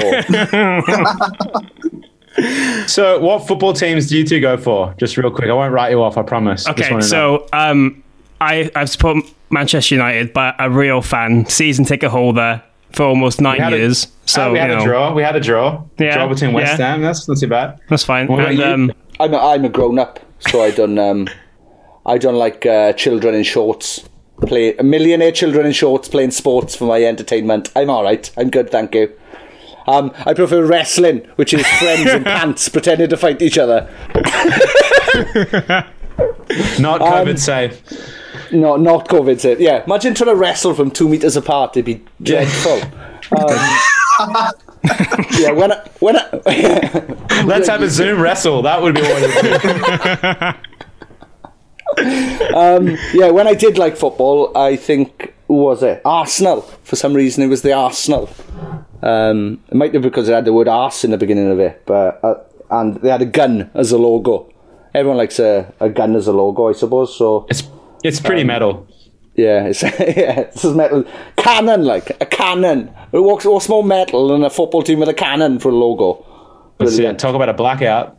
So, what football teams do you two go for? Just real quick. I won't write you off, I promise. Just Okay, wanna know. so um, I, I've supported Manchester United, but a real fan, season ticket holder for almost nine We had a- years. so Oh, we had you a know, draw. We had a draw. Yeah, Draw between West yeah. Ham. That's not too bad. That's fine. What about And, you? um, I'm a, I'm a grown up, so I don't um, I don't like uh, children in shorts. Play a millionaire children in shorts playing sports for my entertainment. I'm all right. I'm good, thank you. Um, I prefer wrestling, which is friends in pants pretending to fight each other. Not COVID safe. No, not COVID safe. Yeah, imagine trying to wrestle from two meters apart. It'd be dreadful. um, yeah, when I, when I, Let's have a Zoom wrestle. That would be what it would be. um, yeah, when I did like football, I think who was it? Arsenal. For some reason, it was the Arsenal. Um, it might be because it had the word arse in the beginning of it, but uh, and they had a gun as a logo. Everyone likes a, a gun as a logo, I suppose. So It's it's pretty Um, metal. yeah, it's yeah, it's a metal cannon, like a cannon. It walks what's more metal than a football team with a cannon for a logo. Let's see, Brilliant. talk about a blackout.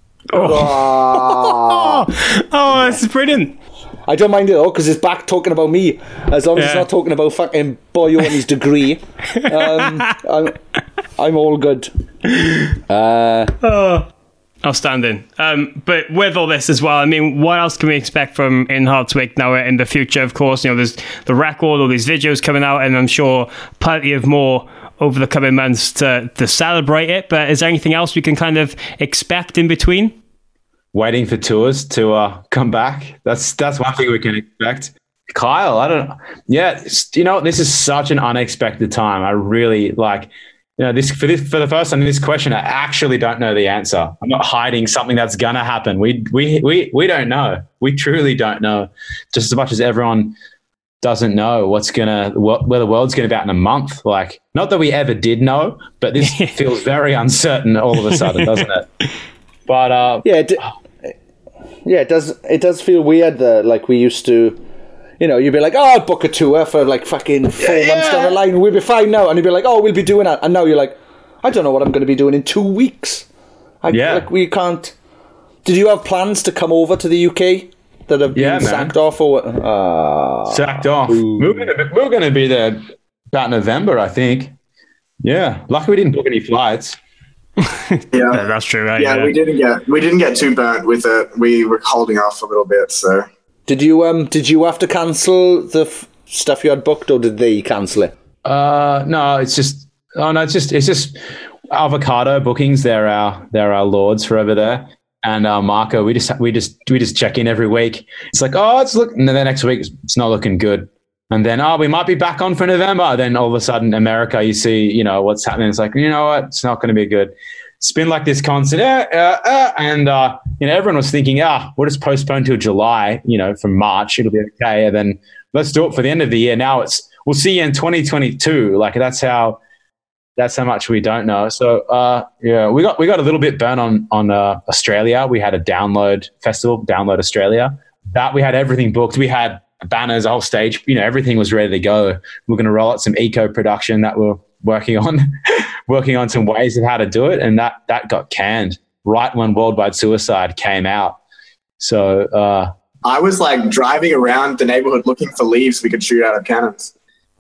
Ah. oh, this is brilliant. I don't mind it though, because it's back talking about me. As long as it's Yeah. not talking about fucking Boyo and his degree, um, I'm, I'm all good. Uh, Oh, outstanding. Um, but with all this as well, I mean, what else can we expect from In Hartswick now in the future? Of course, you know, there's the record, all these videos coming out, and I'm sure plenty of more over the coming months to, to celebrate it. But is there anything else we can kind of expect in between? Waiting for tours to uh, come back. That's that's one thing we can expect. Kyle, I don't know. Yeah, it's- you know, this is such an unexpected time. I really like, you know, this for this for the first time in this question, I actually don't know the answer. I'm not hiding something that's gonna happen. We we we we don't know. We truly don't know. Just as much as everyone doesn't know what's gonna what, where the world's gonna be at in a month. Like, not that we ever did know, but this feels very uncertain all of a sudden, doesn't it? But uh, yeah, it, yeah, it does. It does feel weird that like we used to. You know, you'd be like, oh, I'll book a tour for like fucking four Yeah, months yeah. down the line. We'll be fine now. And you'd be like, oh, we'll be doing that. And now you're like, I don't know what I'm going to be doing in two weeks. I, Yeah. Like, we can't... did you have plans to come over to the U K that have been Yeah, man. sacked off or uh, Sacked off. We were gonna we were gonna be there about November, I think. Yeah, lucky we didn't book any flights. Yeah, that's true. Right? yeah, Yeah, we didn't get we didn't get too burnt with it. We were holding off a little bit. So Did you um did you have to cancel the f- stuff you had booked, or did they cancel it? Uh, no, it's just oh no, it's just it's just avocado bookings. They're our they're our lords for over there. And uh, Marco, we just we just we just check in every week. It's like, oh, it's look, and then the next week it's not looking good. And then, oh, we might be back on for November. Then all of a sudden, America, you see, you know, what's happening. It's like, you know what? It's not going to be good. It's been like this constant, uh, uh, uh, and, uh, you know, everyone was thinking, ah, we'll just postpone till July, you know, from March. It'll be okay. And then let's do it for the end of the year. Now it's, we'll see you in twenty twenty-two. Like, that's how, that's how much we don't know. So, uh, yeah, we got, we got a little bit burnt on, on uh, Australia. We had a download festival, Download Australia. That we had everything booked. We had banners, a whole stage, you know, everything was ready to go. We're going to roll out some eco production that we're working on, working on some ways of how to do it. And that, that got canned right when Worldwide Suicide came out. So, uh, I was like driving around the neighborhood looking for leaves we could shoot out of cannons.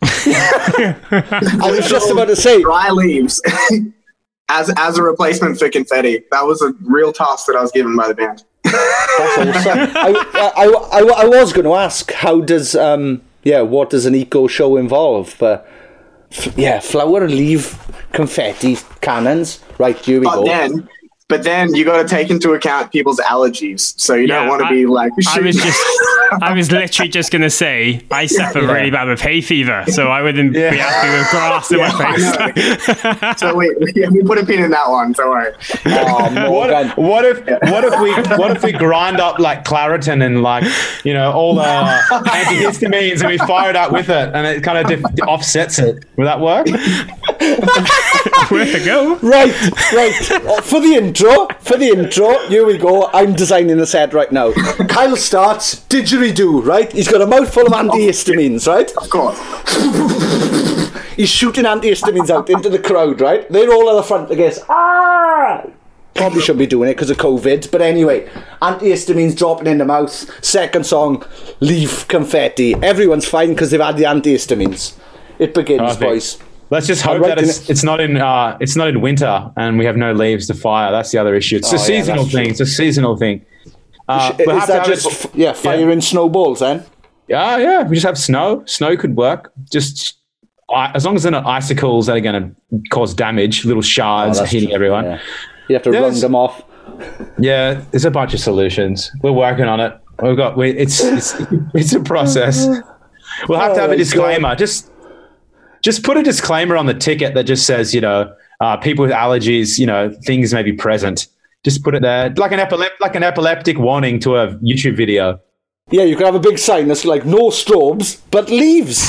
I was just about to say dry leaves as, as a replacement for confetti. That was a real task that I was given by the band. That's awesome. I, I, I, I was going to ask, how does, um, yeah, what does an eco show involve? But f- yeah, flower, leaf, confetti, cannons. Right, here we But go. then, but then you got to take into account people's allergies. So you Yeah, don't want to I- be like, I was just, I was literally just going to say, I suffer Yeah. really bad with hay fever, so I wouldn't Yeah. be happy with grass in Yeah, my face. so we, we, we put a pin in that one. Don't worry. Oh, What, Morgan. what if what if we what if we grind up like Claritin and like, you know, all the antihistamines and we fire it up with it and it kind of dif- offsets it? Will that work? Where to go? Right, right. Uh, For the intro, for the intro, here we go. I'm designing the set right now. Kyle starts didgeridoo, right? He's got a mouthful of antihistamines, right? Of course. He's shooting antihistamines out into the crowd, right? They're all at the front, I guess. Ah! Probably shouldn't be doing it because of COVID, but anyway, antihistamines dropping in the mouth. Second song, leaf confetti. Everyone's fine because they've had the antihistamines. It begins, Perfect. boys. Let's just I'm hope that writing it's, it's not in uh, it's not in winter and we have no leaves to fire. That's the other issue. It's a Oh, yeah, seasonal that's thing. true. It's a seasonal thing. Uh, we'll Is have to that have just, it- f- yeah, firing snowballs then? Yeah, yeah. We just have snow. Snow could work. Just I as long as they're not icicles that are going to cause damage, little shards Oh, that's hitting true, everyone. yeah. You have to There's- run them off. Yeah, there's a bunch of solutions. We're working on it. We've got. We, it's it's it's a process. We'll have to have Oh, a disclaimer. Just just put a disclaimer on the ticket that just says, you know, uh, people with allergies, you know, things may be present. Just put it there, like an epilep- like an epileptic warning to a YouTube video. Yeah, you can have a big sign that's like, no strobes, but leaves.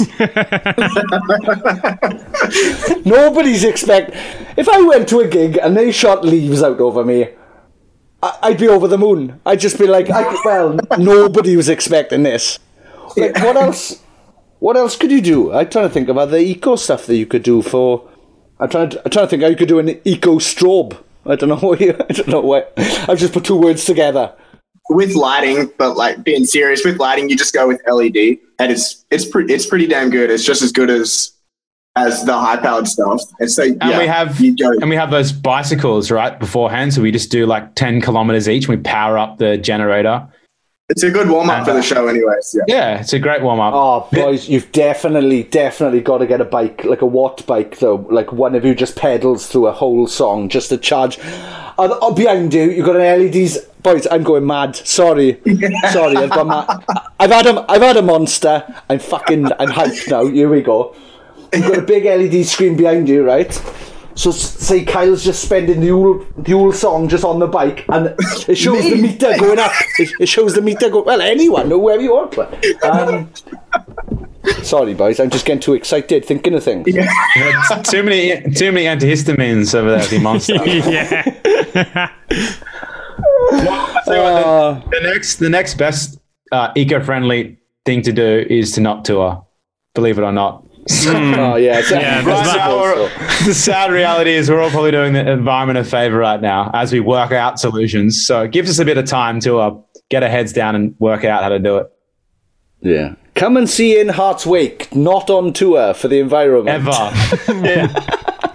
Nobody's expect. If I went to a gig and they shot leaves out over me, I- I'd be over the moon. I'd just be like, I, well, nobody was expecting this. Like, what else? What else could you do? I'm trying to think of other eco stuff that you could do for. I'm trying to. I'm trying to think how you could do an eco strobe. I don't know what. You, I don't know what. I've just put two words together. With lighting, but like being serious with lighting, you just go with L E D, and it's it's pretty it's pretty damn good. It's just as good as as the high powered stuff. And so And yeah, we have you go. and we have those bicycles right beforehand. So we just do like ten kilometers each. And we power up the generator. It's a good warm up for the show, anyways. Yeah. Yeah, it's a great warm up. Oh, boys, you've definitely, definitely got to get a bike, like a watt bike, though. Like one of you just pedals through a whole song just to charge. Oh, oh, behind you, you've got an L E Ds. Boys, I'm going mad. Sorry, sorry, I've got mad. I've had a, I've had a monster. I'm fucking, I'm hyped now. Here we go. You've got a big L E D screen behind you, right? So say Kyle's just spending the whole, the whole song just on the bike, and it shows the meter going up. It, it shows the meter go. Well, anyone, whoever you want. But, um, sorry, boys, I'm just getting too excited thinking of things. Yeah. too many, too many antihistamines over there, the monster. Yeah. So Uh, the, the next, the next best uh, eco-friendly thing to do is to not tour. Believe it or not. Oh yeah, it's Yeah, right there's that now, we're- the sad reality is we're all probably doing the environment a favor right now as we work out solutions. So it gives us a bit of time to uh, get our heads down and work out how to do it. Yeah. Come and see In Heart's Wake, not on tour for the environment. Ever. Yeah.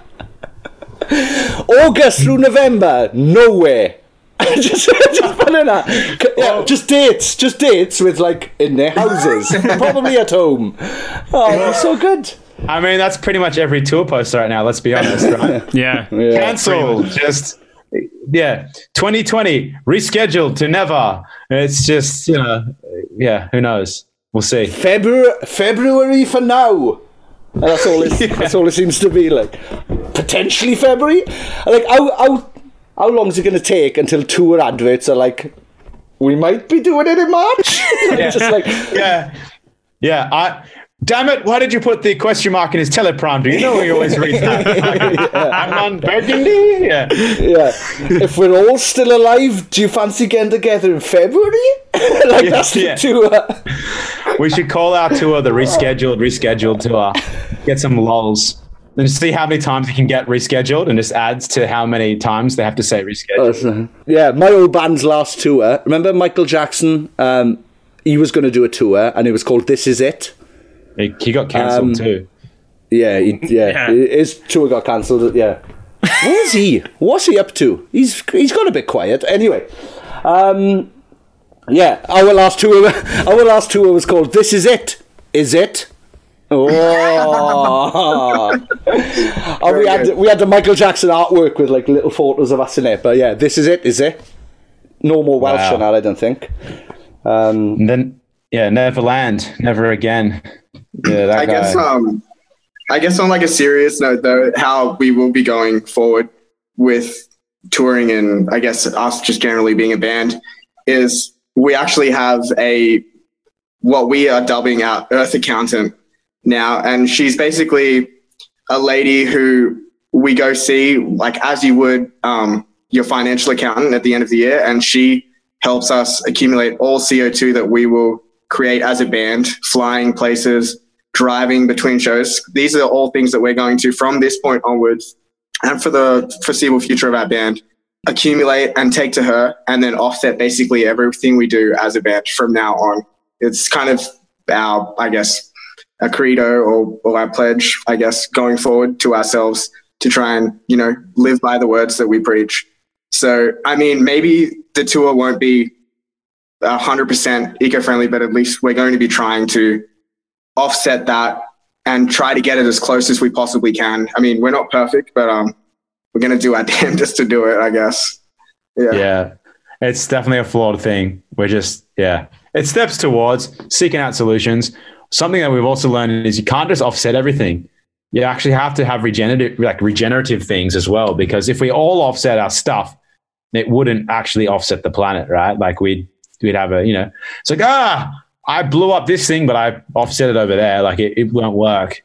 August through November, nowhere. just, just put in that. Yeah, just dates, just dates with like in their houses, probably at home. Oh, it's so good. I mean, that's pretty much every tour poster right now, let's be honest, right? Yeah. Yeah. Cancel. Just, yeah. twenty twenty, rescheduled to never. It's just, you know, yeah, who knows? We'll see. February, February for now. And that's all. It, yeah. That's all it seems to be like. Potentially February. Like how how how long is it going to take until tour adverts are like, we might be doing it in March? Yeah. Just like yeah, yeah. I damn it! Why did you put the question mark in his teleprompter? You know we always read that. yeah. I'm on Burgundy. Yeah, yeah. If we're all still alive, do you fancy getting together in February? Like yeah, that's the yeah. tour. We should call our tour the rescheduled, rescheduled tour. Get some lols. And just see how many times it can get rescheduled, and just adds to how many times they have to say rescheduled. Uh, yeah, my old band's last tour. Remember Michael Jackson? Um, he was going to do a tour, and it was called This Is It. He, he got cancelled Um, too. Yeah, he, yeah, Yeah. his tour got cancelled. Yeah, where's he? What's he up to? He's he's got a bit quiet. Anyway, um, yeah, our last tour, our last tour was called This Is It. Is it? Oh, and we had we had the Michael Jackson artwork with like little photos of us in it. But yeah, this is it. Is it? No more Welsh Wow. on that, I don't think. Um, And then, yeah, Neverland, never again. Yeah, that I guy. guess um I guess on like a serious note though, how we will be going forward with touring and I guess us just generally being a band is we actually have a what we are dubbing our Earth Accountant now, and she's basically a lady who we go see like as you would um your financial accountant at the end of the year, and she helps us accumulate all C O two that we will create as a band, flying places, driving between shows. These are all things that we're going to, from this point onwards, and for the foreseeable future of our band, accumulate and take to her, and then offset basically everything we do as a band from now on. It's kind of our, I guess, a credo or, or our pledge, I guess, going forward to ourselves to try and, you know, live by the words that we preach. So, I mean, maybe the tour won't be one hundred percent eco-friendly, but at least we're going to be trying to offset that and try to get it as close as we possibly can. I mean, we're not perfect, but um, we're going to do our damnedest to do it, I guess. Yeah. Yeah, it's definitely a flawed thing. We're just, yeah, it steps towards seeking out solutions. Something that we've also learned is you can't just offset everything. You actually have to have regenerative, like regenerative things as well, because if we all offset our stuff, it wouldn't actually offset the planet, right? Like we'd, we'd have a, you know, it's like, ah, I blew up this thing, but I offset it over there. Like it, it won't work.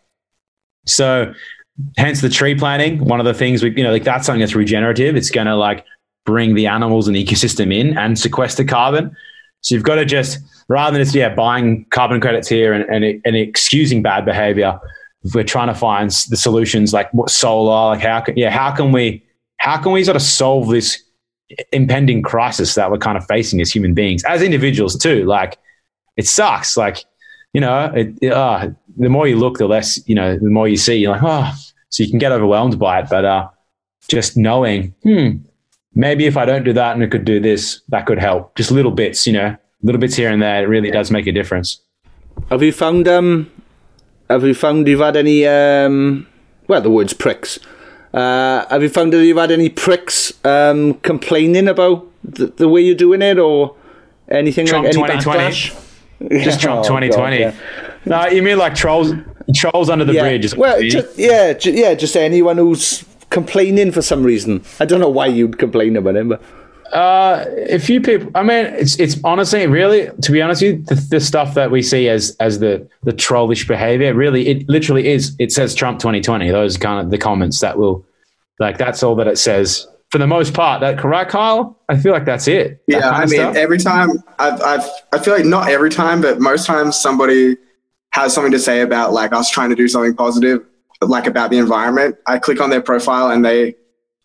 So hence the tree planting. One of the things we, you know, like that's something that's regenerative. It's going to like bring the animals and the ecosystem in and sequester carbon. So you've got to just, rather than just, yeah, buying carbon credits here and, and, and excusing bad behavior, we're trying to find the solutions like what solar, like how can, yeah, how can we, how can we sort of solve this impending crisis that we're kind of facing as human beings, as individuals too? Like it sucks. Like, you know, it, it, uh, the more you look, the less, you know, the more you see, you're like, oh, so you can get overwhelmed by it. But uh, just knowing, hmm, maybe if I don't do that and it could do this, that could help. Just little bits, you know, little bits here and there. It really does make a difference. have you found um, have you found you've had any um, well, the word's pricks. Uh, have you found that you've had any pricks um, complaining about the, the way you're doing it or anything Trump like any twenty twenty. backlash? Just Trump Oh, twenty twenty. God, yeah. No, you mean like trolls, trolls under the yeah. bridge? Is Well, just, yeah, ju- yeah, just anyone who's complaining for some reason. I don't know why you'd complain about him, but Uh, a few people. I mean, it's it's honestly, really, to be honest with you, the, the stuff that we see as as the the trollish behavior, really, it literally is. It says Trump twenty twenty. Those are kind of the comments that will, like, that's all that it says for the most part. That correct, Kyle? I feel like that's it. Yeah, I mean, every time I've, I've, I feel like not every time, but most times somebody has something to say about like us trying to do something positive, like about the environment, I click on their profile and they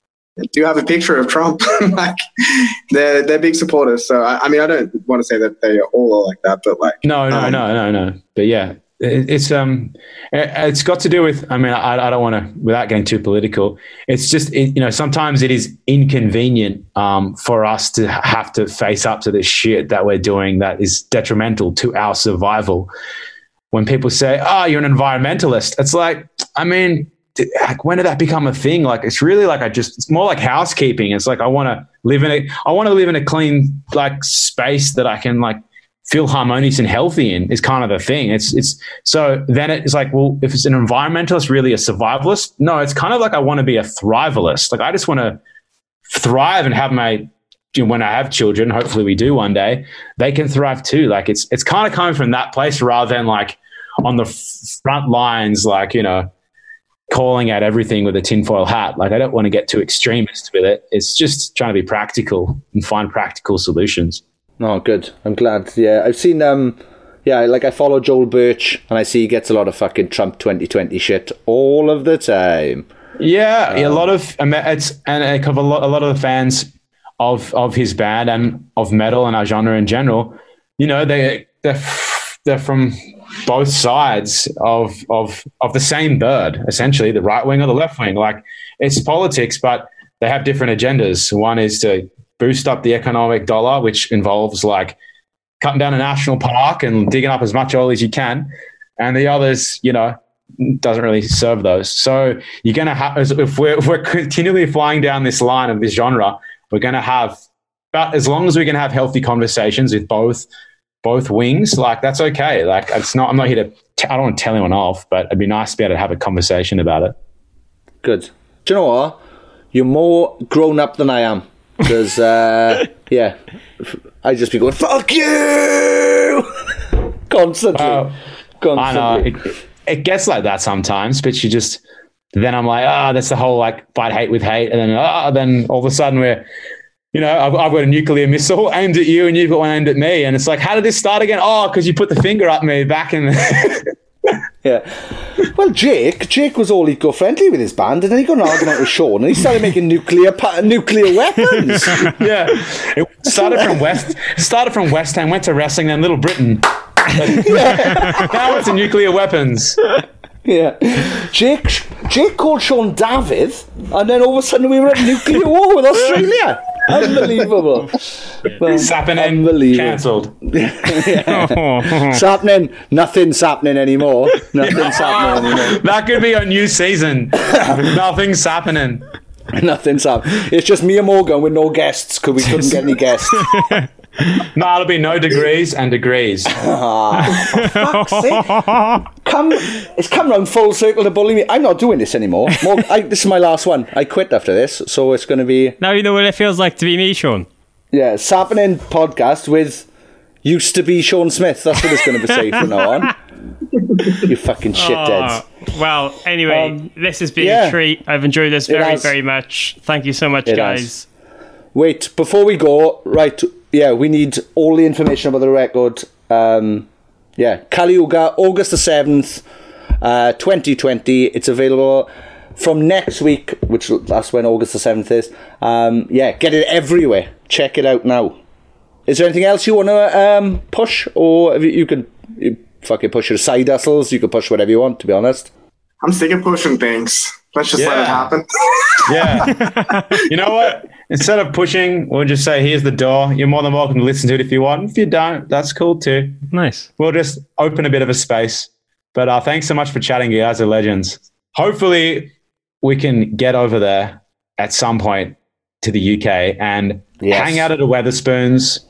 do have a picture of Trump. Like they're they're big supporters. So I, I mean, I don't want to say that they all are like that, but like no, no, um, no, no, no. But yeah, it, it's um, it, it's got to do with. I mean, I, I don't want to, without getting too political. It's just it, you know, sometimes it is inconvenient um for us to have to face up to this shit that we're doing that is detrimental to our survival. When people say, "Oh, you're an environmentalist," it's like, I mean, like, when did that become a thing? Like, it's really like I just, it's more like housekeeping. It's like I want to live in a, I want to live in a clean like space that I can like feel harmonious and healthy in. Is kind of the thing. It's it's so then it's like, well, if it's an environmentalist, really a survivalist? No, it's kind of like I want to be a thrivalist. Like I just want to thrive and have my, when I have children, hopefully we do one day, they can thrive too. Like it's it's kind of coming from that place rather than like on the front lines, like, you know, calling out everything with a tinfoil hat. Like I don't want to get too extremist with it. It's just trying to be practical and find practical solutions. No, good. I'm glad. Yeah, I've seen, um, yeah, like I follow Joel Birch and I see he gets a lot of fucking Trump twenty twenty shit all of the time. Yeah, um, yeah a lot of, it's, and a lot, a lot of the fans of of his band and of metal and our genre in general, you know, they they're, they're from both sides of of of the same bird, essentially, the right wing or the left wing. Like it's politics, but they have different agendas. One is to boost up the economic dollar, which involves like cutting down a national park and digging up as much oil as you can, and the others, you know, doesn't really serve those. So you're gonna have, if we're if we're continually flying down this line of this genre, we're going to have, but as long as we can have healthy conversations with both both wings, like that's okay. Like it's not, I'm not here to, t- I don't want to tell anyone off, but it'd be nice to be able to have a conversation about it. Good. Do you know what? You're more grown up than I am. Because, uh, yeah, I just be going, fuck you! Constantly. Uh, Constantly. I know. It, it gets like that sometimes, but you just, then I'm like, ah, oh, that's the whole like fight hate with hate. And then, ah, oh, then all of a sudden we're, you know, I've, I've got a nuclear missile aimed at you and you've got one aimed at me. And it's like, how did this start again? Oh, because you put the finger up me back in the... Yeah. Well, Jake, Jake was all eco-friendly with his band, and then he got an argument with Sean, and he started making nuclear pa- nuclear weapons. Yeah. It started from West, started from West Ham, went to wrestling, then Little Britain. Yeah. Now it's in nuclear weapons. Yeah, Jake Jake called Sean David, and then all of a sudden we were at nuclear war with Australia. Unbelievable. Well, Sappenin cancelled. Sappenin, nothing's happening anymore. Nothing's happening anymore. That could be a new season. Nothing's happening. Nothing's happening. It's just me and Morgan with no guests because we couldn't get any guests. No, it'll be no degrees and degrees. Oh, for fuck's sake. Come, it's come round full circle to bully me. I'm not doing this anymore. More, I, this is my last one. I quit after this, so it's going to be... Now you know what it feels like to be me, Sean. Yeah, Sappenin podcast with used to be Sean Smith. That's what it's going to be say from now on. You fucking shitheads. Oh, well, anyway, um, this has been yeah, a treat. I've enjoyed this very, very much. Thank you so much, it guys. Has. Wait, before we go, right... Yeah, we need all the information about the record. Um, yeah, Caliuga, August the seventh, uh, twenty twenty. It's available from next week, which that's when August the seventh is. Um, yeah, get it everywhere. Check it out now. Is there anything else you want to um, push? Or you, you can you fucking push your side hustles. You can push whatever you want, to be honest. I'm sick of pushing things. Let's just yeah. let it happen. Yeah. You know what? Instead of pushing, we'll just say, here's the door. You're more than welcome to listen to it if you want. If you don't, that's cool too. Nice. We'll just open a bit of a space. But uh, thanks so much for chatting, you guys are legends. Hopefully we can get over there at some point to the U K and yes. hang out at a Wetherspoons.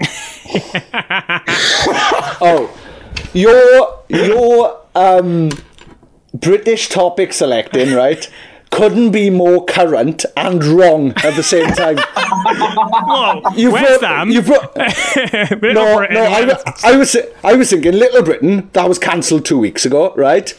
Oh, your, your um, British topic selecting, right? Couldn't be more current and wrong at the same time. Whoa, you West Ham? You brought, no, no, I, I, was, I was thinking Little Britain, that was cancelled two weeks ago, right?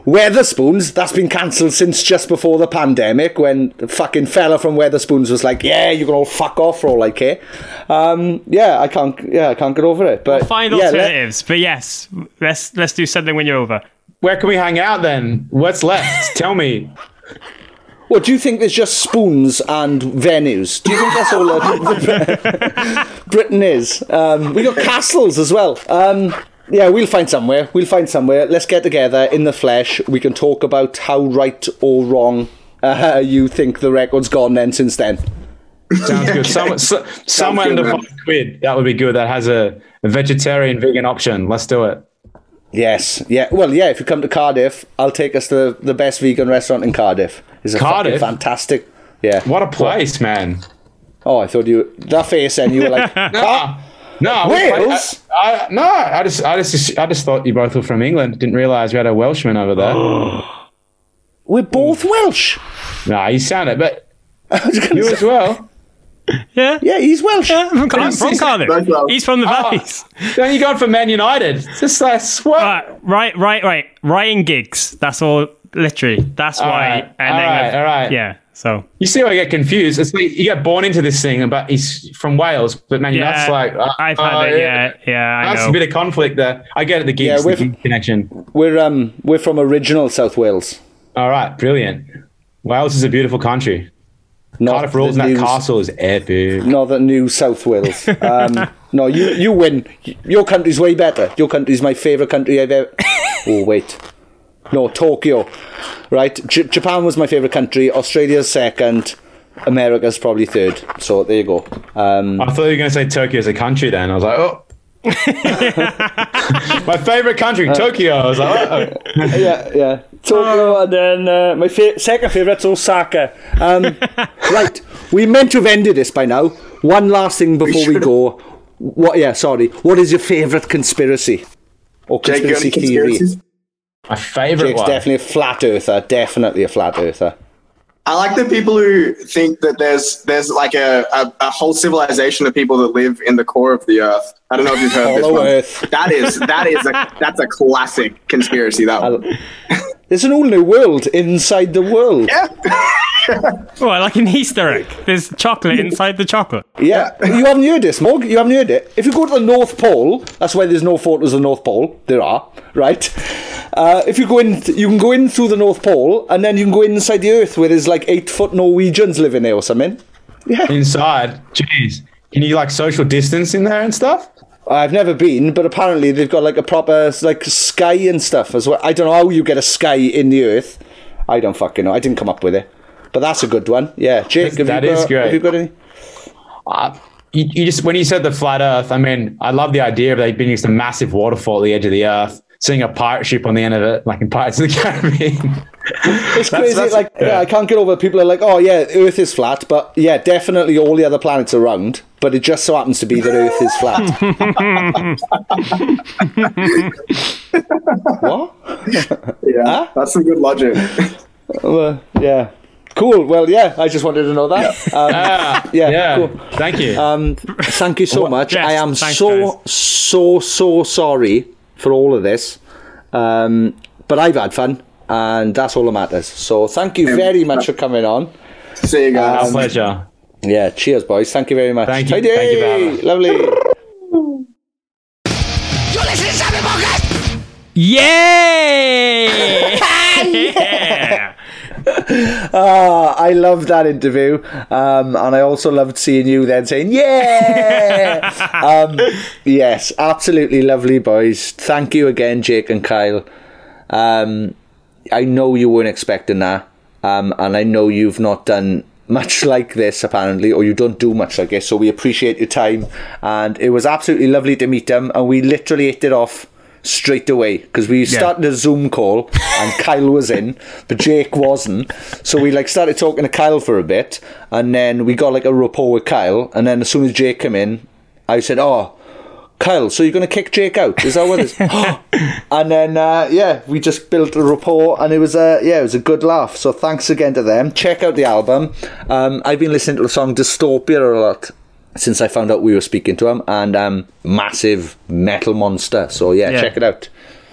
Weatherspoons, that's been cancelled since just before the pandemic, when the fucking fella from Weatherspoons was like, yeah, you can all fuck off for all I care. Um, yeah, I can't yeah, I can't get over it. But we'll find yeah, alternatives. Let- but yes, let's let's do something when you're over. Where can we hang out then? What's left? Tell me. What do you think there's just spoons and venues? Do you think that's all that Britain is? Um, we got castles as well. Um, yeah, we'll find somewhere. We'll find somewhere. Let's get together in the flesh. We can talk about how right or wrong uh, you think the record's gone then since then. Sounds good. Some, so, somewhere under five quid. That would be good. That has a, a vegetarian vegan option. Let's do it. Yes. Yeah. Well, yeah, if you come to Cardiff, I'll take us to the best vegan restaurant in Cardiff. It's a Cardiff? fucking fantastic. Yeah. What a place, man. Oh, I thought you... That face then, you were like... no, no. Wales? I, I, no, I just, I, just, I just thought you both were from England. Didn't realise we had a Welshman over there. We're both Welsh. Nah, you sounded... But you as well. Yeah, yeah, he's Welsh. Yeah, I'm from, from Cardiff. He's from the Valleys. Oh, then you gone for Man United. It's just like what? Uh, right, right, right. Ryan Giggs. That's all. Literally, that's all why. Right, and all then right, I've, all right. Yeah. So you see, why I get confused. It's like you get born into this thing, but he's from Wales. But Man yeah, United's like uh, I've had uh, it. Yeah, yeah. I that's know. a bit of conflict there. I get it. The Giggs Yeah, we're, the Giggs connection. We're um we're from original South Wales. All right, brilliant. Wales is a beautiful country. Not Cardiff Rules and that castle is epic. Not the new South Wales. Um, no, you you win. Your country's way better. Your country's my favourite country I've ever... Oh, wait. No, Tokyo. Right? J- Japan was my favourite country. Australia's second. America's probably third. So there you go. Um, I thought you were going to say Tokyo as a country then. I was like, oh. My favourite country, uh, Tokyo. I was like, oh. yeah, yeah. Tokyo, and then uh, my fa- second favourite's Osaka. Um, right, we meant to have ended this by now. One last thing before we go. What? Yeah, sorry. What is your favourite conspiracy or conspiracy Jake, theory? My favourite Jake's one. definitely a flat earther. Definitely a flat earther. I like the people who think that there's there's like a, a, a whole civilization of people that live in the core of the earth. I don't know if you've heard Hollow this one. Earth. That is that is a that's a classic conspiracy. That one. There's an all new world inside the world. Yeah. Well, like an Easter egg. There's chocolate inside the chocolate. Yeah. You haven't heard this, Mog. You haven't heard it. If you go to the North Pole, that's why there's no photos of the North Pole. There are, right? Uh, if you go in, you can go in through the North Pole, and then you can go inside the Earth where there's like eight foot Norwegians living there or something. Yeah. Inside, jeez, can you like social distance in there and stuff? I've never been, but apparently they've got like a proper like sky and stuff as well. I don't know how you get a sky in the Earth. I don't fucking know. I didn't come up with it, but that's a good one. Yeah, Jake, have that you got, is great. Have you got any? Uh, you, you just when you said the flat Earth, I mean, I love the idea of there being just a massive waterfall at the edge of the Earth, seeing a pirate ship on the end of it, like in Pirates of the Caribbean. It's That's- crazy. that's- like, yeah, I can't get over it. People are like, "Oh yeah, Earth is flat," but yeah, definitely all the other planets are round. But it just so happens to be that Earth is flat. What? Yeah, Huh? that's some good logic. Uh, yeah. Cool. Well, yeah, I just wanted to know that. Um, Ah, yeah, yeah. cool. Thank you. Um, thank you so Well, much. yes, I am thanks, so, guys. so, so sorry for all of this. Um, but I've had fun, and that's all that matters. So thank you very much for coming on. See you guys. Our pleasure. Yeah, cheers, boys. Thank you very much. Thank you. Tidy. Thank you for having me. Lovely. Yay! yeah! Ah, I loved that interview, um, and I also loved seeing you then saying "yeah." um, yes, absolutely lovely, boys. Thank you again, Jake and Kyle. Um, I know you weren't expecting that, um, and I know you've not done much like this apparently, or you don't do much like this. So we appreciate your time, and it was absolutely lovely to meet them. And we literally hit it off straight away because we started a Zoom call and Kyle was in but Jake wasn't, so we like started talking to Kyle for a bit, and then we got like a rapport with Kyle, and then as soon as Jake came in I said, "Oh, Kyle, so you're going to kick Jake out? Is that what it is?" And then uh, yeah, we just built a rapport, and it was a yeah, it was a good laugh. So thanks again to them. Check out the album. um, I've been listening to the song Dystopia a lot since I found out we were speaking to him, and um, massive metal monster. So yeah, Yeah. check it out.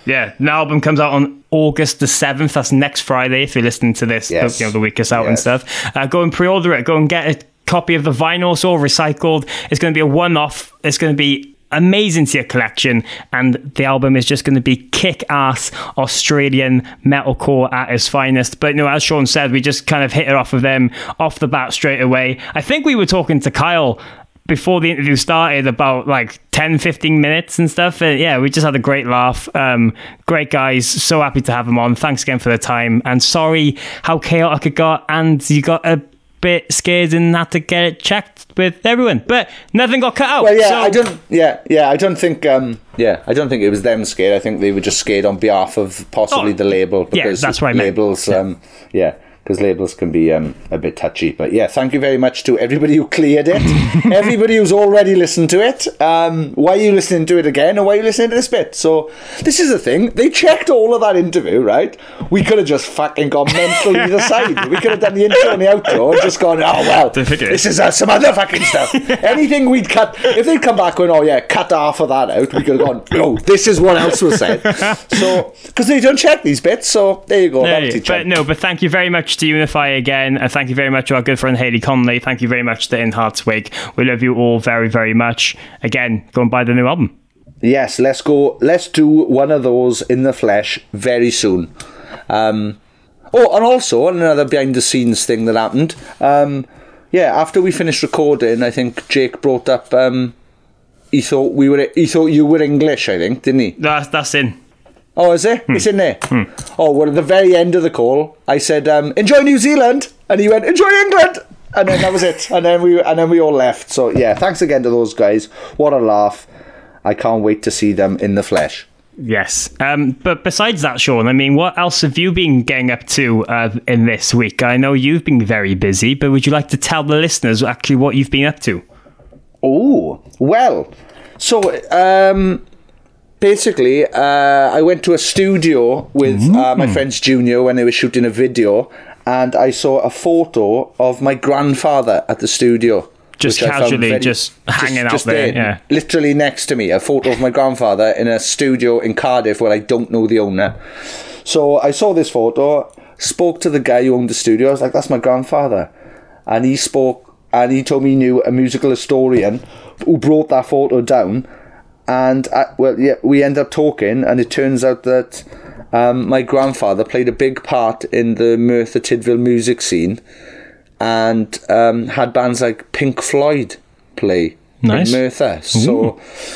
Yeah, the album comes out on August the seventh. That's next Friday if you're listening to this, Yes. you know, the week it's out Yes. and stuff. Uh, go and pre-order it. Go and get a copy of the vinyl. It's all recycled. It's going to be a one-off. It's going to be amazing to your collection, and the album is just going to be kick-ass Australian metalcore at its finest. But, you know, as Sean said, we just kind of hit it off with them off the bat straight away. I think we were talking to Kyle before the interview started about like ten, fifteen minutes and stuff. And yeah, we just had a great laugh. Um, great guys. So happy to have them on. Thanks again for the time. And sorry how chaotic it got, and you got a bit scared and had to get it checked with everyone. But nothing got cut out. Well, yeah, so. I don't. Yeah, yeah, I don't think. Um, yeah, I don't think it was them scared. I think they were just scared on behalf of possibly Oh, the label. yeah, Because that's what I meant. labels. Um, yeah. Because labels can be um, a bit touchy. But yeah, thank you very much to everybody who cleared it. Everybody who's already listened to it. Um, why are you listening to it again? Or why are you listening to this bit? So this is the thing. They checked all of that interview, right? We could have just fucking gone mental either side. We could have done the intro and the outro and just gone, oh, well, this is uh, some other fucking stuff. Anything we'd cut. If they'd come back going, oh, yeah, cut half of that out, we could have gone, no, this is what else was said. So, because they don't check these bits. So there you go. No, That'll teach but them. no, but thank you very much to Unify again, and thank you very much to our good friend Hayley Conley. Thank you very much to In Hartswig. We love you all very, very much. Again, go and buy the new album. Yes, let's go. Let's do one of those in the flesh very soon. Um, oh, and also another behind the scenes thing that happened. Um, yeah, after we finished recording, I think Jake brought up. Um, he thought we were. He thought you were English. I think, didn't he? That's that's in. Oh, is it? Hmm. It's in there. Hmm. Oh, well, at the very end of the call, I said, um, "Enjoy New Zealand," and he went, "Enjoy England," and then that was it. And then we and then we all left. So yeah, thanks again to those guys. What a laugh! I can't wait to see them in the flesh. Yes. Um, but besides that, Sean, I mean, what else have you been getting up to uh, in this week? I know you've been very busy, but would you like to tell the listeners actually what you've been up to? Oh, well, so um, basically, uh, I went to a studio with uh, my friends Junior when they were shooting a video, and I saw a photo of my grandfather at the studio. Just which I found casually, very- just hanging out just there, yeah. Literally next to me, a photo of my grandfather in a studio in Cardiff where I don't know the owner. So I saw this photo, spoke to the guy who owned the studio. I was like, that's my grandfather. And he spoke, and he told me he knew a musical historian who brought that photo down. And, I, well, yeah, we ended up talking, and it turns out that um, my grandfather played a big part in the Merthyr Tydfil music scene, and um, had bands like Pink Floyd play Nice. in Merthyr. So,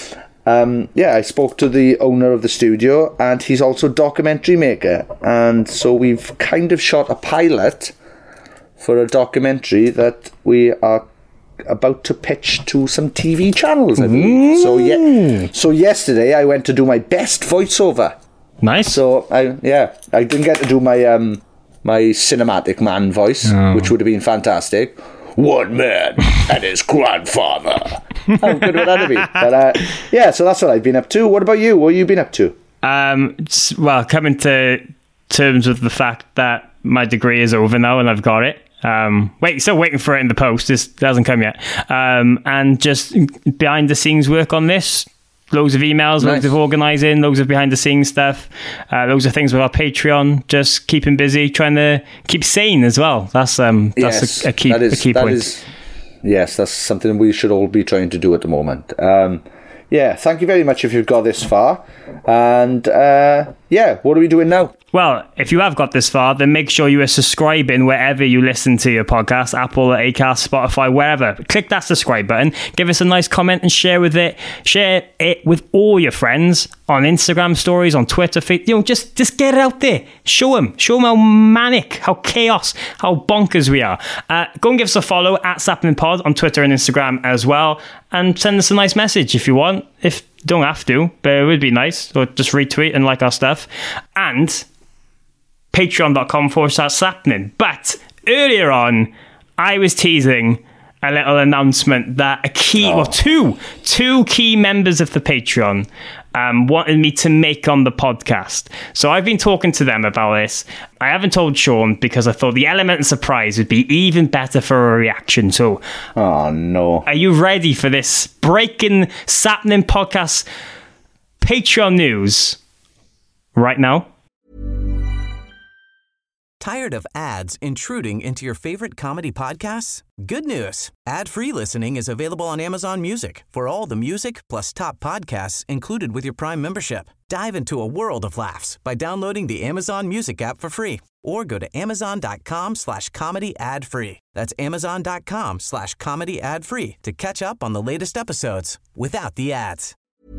um, yeah, I spoke to the owner of the studio, and he's also a documentary maker. And so we've kind of shot a pilot for a documentary that we are about to pitch to some T V channels, I believe. So, yeah, so yesterday I went to do my best voiceover. Nice. So, I yeah, I didn't get to do my... Um, my cinematic man voice, Oh. which would have been fantastic. One man and his grandfather. How good would that have been? But, uh, yeah, so that's what I've been up to. What about you? What have you been up to? Um, s- well, coming to terms with the fact that my degree is over now and I've got it. Um, wait, still waiting for it in the post. This it hasn't come yet. Um, and just behind the scenes work on this. Loads of emails, Nice. loads of organising, loads of behind the scenes stuff, uh, loads of things with our Patreon. Just keeping busy, trying to keep sane as well. That's um, that's yes, a, a key that is, a key that point. is- yes, that's something we should all be trying to do at the moment. Um, yeah, thank you very much if you've got this far. And uh, yeah, what are we doing now? Well, if you have got this far, then make sure you are subscribing wherever you listen to your podcast, Apple, Acast, Spotify, wherever. Click that subscribe button, give us a nice comment and share with it. Share it with all your friends on Instagram stories, on Twitter, feed, you know, just, just get it out there. Show them. Show them how manic, how chaos, how bonkers we are. Uh, go and give us a follow at SapningPod on Twitter and Instagram as well, and send us a nice message if you want. If you don't have to, but it would be nice. Or just retweet and like our stuff. And patreon.com forward slash sapning. But earlier on, I was teasing a little announcement that a key, Oh. well, two, two key members of the Patreon um, wanted me to make on the podcast. So I've been talking to them about this. I haven't told Sean because I thought the element of surprise would be even better for a reaction. So, Oh, no. are you ready for this breaking Sapning podcast Patreon news? right now. Tired of ads intruding into your favorite comedy podcasts? Good news. Ad-free listening is available on Amazon Music for all the music plus top podcasts included with your Prime membership. Dive into a world of laughs by downloading the Amazon Music app for free or go to amazon.com slash comedy ad free. That's amazon.com slash comedy ad free to catch up on the latest episodes without the ads.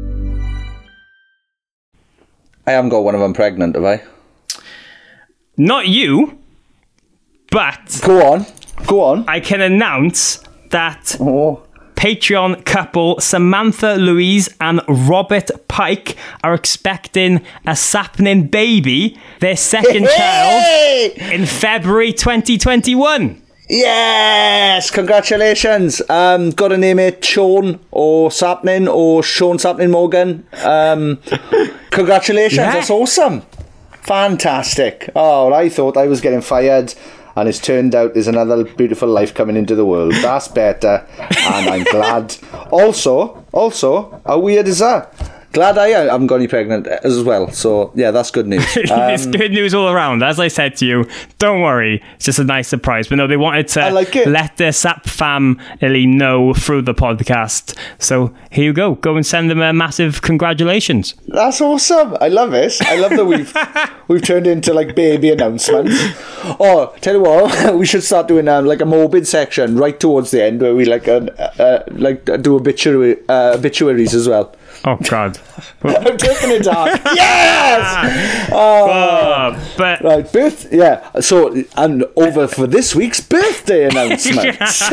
I haven't got one of them pregnant, have I? Not you, but... Go on. Go on. I can announce that oh. Patreon couple Samantha Louise and Robert Pike are expecting a sapling baby, their second hey! child, in February twenty twenty-one. Yes! Congratulations. Um, got to name it Sean or Sapling or Sean Sapling Morgan. Um, congratulations. Yeah. That's awesome. Fantastic. Oh, I thought I was getting fired, and it's turned out there's another beautiful life coming into the world. That's better, and I'm glad. Also, also, how weird is that? Glad I haven't got any pregnant as well. So, yeah, that's good news. Um, it's good news all around. As I said to you, don't worry. It's just a nice surprise. But no, they wanted to like let the Sap family know through the podcast. So, here you go. Go and send them a massive congratulations. That's awesome. I love it. I love that we've we've turned into, like, baby announcements. Oh, tell you what, we should start doing, um, like, a morbid section right towards the end where we, like, uh, uh, like do obituary, uh, obituaries as well. Oh, God. I'm taking it dark. Yes! Oh, oh, but... Right, birth... Yeah, so, and over for this week's birthday announcements.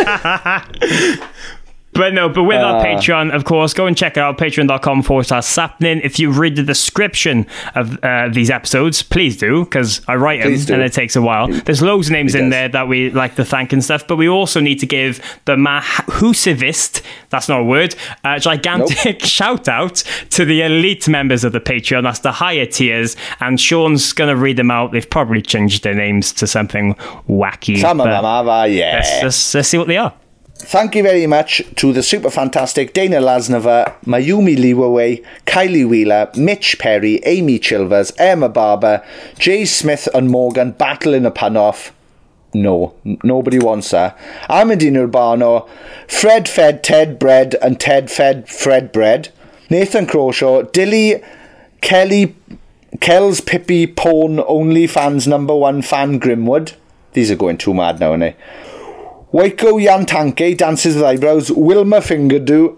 But no, but with uh, our Patreon, of course, go and check it out, patreon.com forward slash sapling. If you read the description of uh, these episodes, please do, because I write them and it takes a while. There's loads of names in there that we like to thank and stuff, but we also need to give the Mahusivist, that's not a word, uh, gigantic nope. shout out to the elite members of the Patreon. That's the higher tiers, and Sean's going to read them out. They've probably changed their names to something wacky. Some of them have, uh, yeah. Let's, let's, let's see what they are. Thank you very much to the super fantastic Dana Lasnova, Mayumi Liwaway, Kylie Wheeler, Mitch Perry, Amy Chilvers, Emma Barber, Jay Smith and Morgan battling a pun off. No, nobody wants her. Amadine Urbano, Fred Fed Ted Bread and Ted Fed Fred Bread, Nathan Croshaw, Dilly, Kelly, Kells Pippi Porn OnlyFans number one fan Grimwood. These are going too mad now, aren't they? Waiko Yantanke dances with eyebrows, Wilma Fingerdo,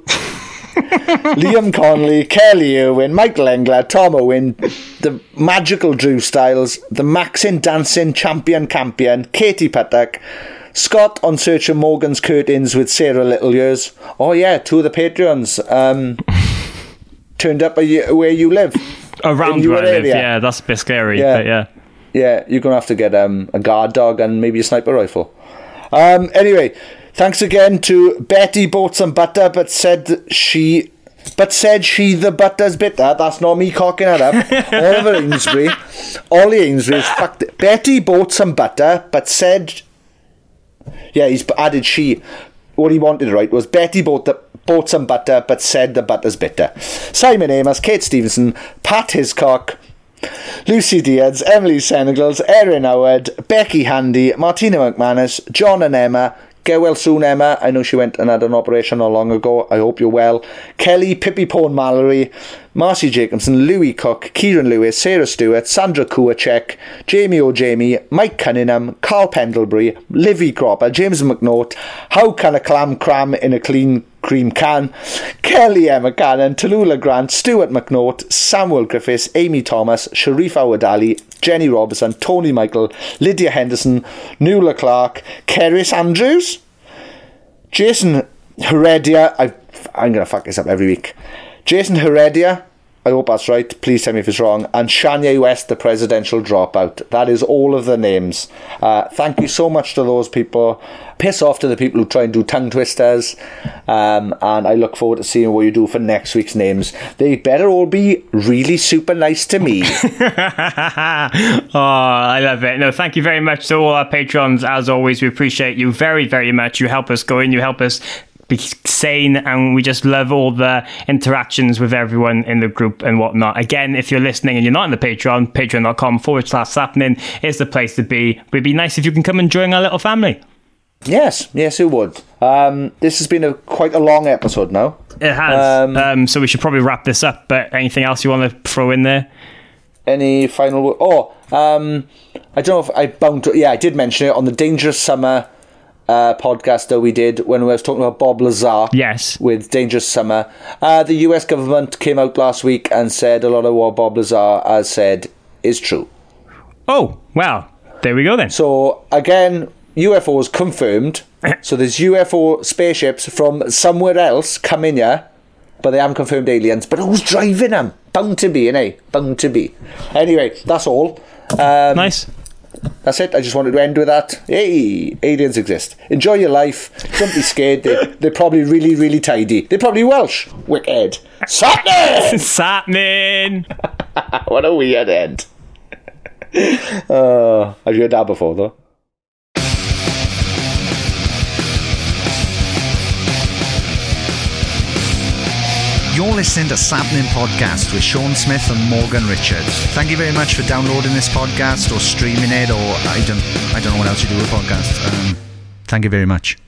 Liam Conley, Kelly Irwin, Michael Engler, Tom Owen, the magical Drew Styles, the Maxin Dancing Champion Campion, Katie Patak, Scott on search of Morgan's curtains with Sarah Littleyears. Oh yeah, two of the Patreons um, turned up where you live. Around where I live, yeah, that's a bit scary, yeah. but yeah. Yeah, you're going to have to get um, a guard dog and maybe a sniper rifle. Um, anyway, thanks again to Betty bought some butter but said she but said she the butter's bitter. That's not me cocking it up. Oliver Ainsbury Ollie Ainsbury is fucked. Betty bought some butter but said yeah he's added she. What he wanted right was Betty bought the bought some butter but said the butter's bitter. Simon Amos, Kate Stevenson, Pat Hiscock, Lucy Diaz, Emily Senegals, Erin Howard, Becky Handy, Martina McManus, John and Emma. Get well soon, Emma. I know she went and had an operation not long ago. I hope you're well. Kelly, Pippi Porn Mallory, Marcy Jacobson, Louis Cook, Kieran Lewis, Sarah Stewart, Sandra Kuwacek, Jamie O'Jamie, Mike Cunningham, Carl Pendlebury, Livy Cropper, James McNaught, How Can a Clam Cram in a Clean Cream Can, Kelly Emma Cannon, Tallulah Grant, Stuart McNaught, Samuel Griffiths, Amy Thomas, Sharif Awadali, Jenny Robertson, Tony Michael, Lydia Henderson, Nuala Clark, Keris Andrews, Jason Heredia. I, I'm going to fuck this up every week. Jason Heredia, I hope that's right. Please tell me if it's wrong. And Shania West, the presidential dropout. That is all of the names. Uh, thank you so much to those people. Piss off to the people who try and do tongue twisters. Um, and I look forward to seeing what you do for next week's names. They better all be really super nice to me. Oh, I love it. No, thank you very much to all our patrons. As always, we appreciate you very, very much. You help us go in. You help us be sane, and we just love all the interactions with everyone in the group and whatnot. Again, if you're listening and you're not in the Patreon, patreon.com forward slash sappening is the place to be. It'd be nice if you can come and join our little family. Yes, yes, it would. Um, this has been a quite a long episode now. It has. Um, um, so we should probably wrap this up. But anything else you want to throw in there? Any final... Oh, um, I don't know if I bound to... Yeah, I did mention it on the Dangerous Summer uh, podcast that we did when we was talking about Bob Lazar. Yes. With Dangerous Summer. Uh, the U S government came out last week and said a lot of what Bob Lazar has said is true. Oh, well, there we go then. So, again, U F Os confirmed. So there's U F O spaceships from somewhere else coming here, but they haven't confirmed aliens. But who's driving them? Bound to be, innit? Bound to be. Anyway, that's all. Um, nice. That's it. I just wanted to end with that. Hey, aliens exist. Enjoy your life. Don't be scared. They, they're probably really, really tidy. They're probably Welsh. Wicked. Sapnin! Sapnin! What a weird end. Uh, have you heard that before, though? You're listening to Sappening Podcast with Sean Smith and Morgan Richards. Thank you very much for downloading this podcast or streaming it, or I don't, I don't know what else you do with podcasts. Um, thank you very much.